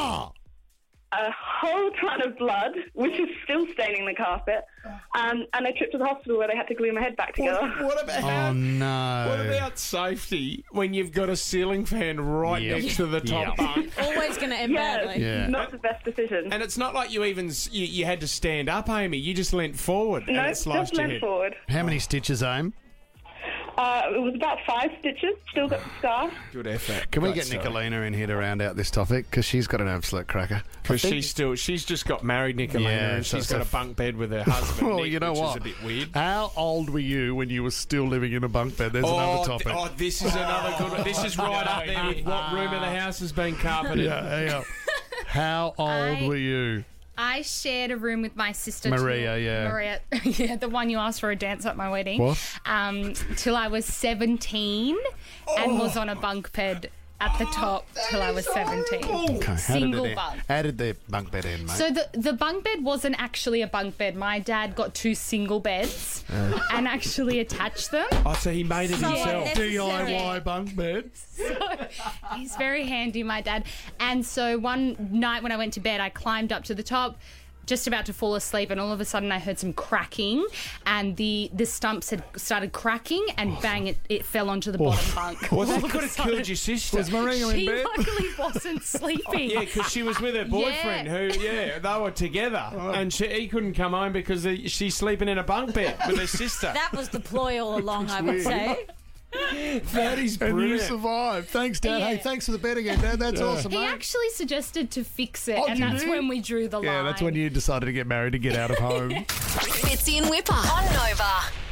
S18: A whole ton of blood, which is still staining the carpet, um, and I tripped to the hospital where they had to glue my head back together.
S2: What about
S14: Oh, no.
S2: What about safety when you've got a ceiling fan right
S14: Yep.
S2: next to the top
S14: Yep.
S2: bunk?
S5: Always going to end
S18: Yes,
S5: badly.
S14: Yeah.
S18: not the best decision.
S2: And it's not like you even s- you, you had to stand up, Amy. You just leant forward
S18: No,
S2: and it
S18: just
S2: sliced your
S18: leant
S2: head.
S18: forward.
S14: How many stitches, Aim?
S18: Uh, it was about five stitches, still got the scar.
S2: Good effort.
S14: Can we
S2: Great
S14: get
S2: story.
S14: Nicolina in here to round out this topic? Because she's got an absolute cracker.
S2: Because
S14: I think-
S2: she's still she's just got married, Nicolina,
S14: Yeah,
S2: and
S14: so
S2: she's
S14: it's
S2: got
S14: a
S2: a bunk bed with her husband.
S14: Well,
S2: Nick,
S14: you know
S2: which
S14: what?
S2: is a bit weird.
S14: How old were you when you were still living in a bunk bed? There's
S2: oh,
S14: another topic.
S2: th- oh, this is another good one. This is right up there with what room of the house has been carpeted.
S14: Yeah, hang on. How old
S19: I-
S14: were you?
S19: I shared a room with my sister.
S14: Maria,
S19: till,
S14: yeah.
S19: Maria, yeah, the one you asked for a dance at my wedding.
S14: What?
S19: Um, till I was seventeen, and was on a bunk bed at the top till I was seventeen.
S14: Okay, how
S19: Single
S14: did it
S19: bunk.
S14: end? How did the bunk bed end, mate?
S19: So the the bunk bed wasn't actually a bunk bed. My dad got two single beds
S14: Uh.
S19: and actually attached them.
S2: Oh, so he made it
S19: So
S2: himself.
S14: D I Y
S19: Yeah.
S14: bunk bed.
S19: So he's very handy, my dad. And so one night when I went to bed, I climbed up to the top, just about to fall asleep, and all of a sudden I heard some cracking, and the the stumps had started cracking, and bang, it, it fell onto the bottom bunk.
S2: Well,
S19: All
S2: that
S19: of
S2: could
S19: a
S2: have
S19: sudden.
S2: killed your sister.
S14: Was Maria in
S19: She
S14: bed?
S19: luckily wasn't sleeping.
S2: Yeah, because she was with her boyfriend,
S19: Yeah.
S2: who, yeah, they were together, and she, he couldn't come home because he, she's sleeping in a bunk bed with her sister.
S5: That was the ploy all along, I would say.
S2: That is
S14: And you
S2: brilliant.
S14: survived. Thanks, Dad.
S19: Yeah.
S14: Hey, thanks for the bed again, Dad. That's
S2: Yeah.
S14: awesome,
S19: He
S14: mate.
S19: actually suggested to fix it,
S14: Oh,
S19: and
S14: did
S19: that's
S14: he?
S19: when we drew the line.
S14: Yeah, that's when you decided to get married to get out of home.
S1: Fitzy and Whipper on Nova.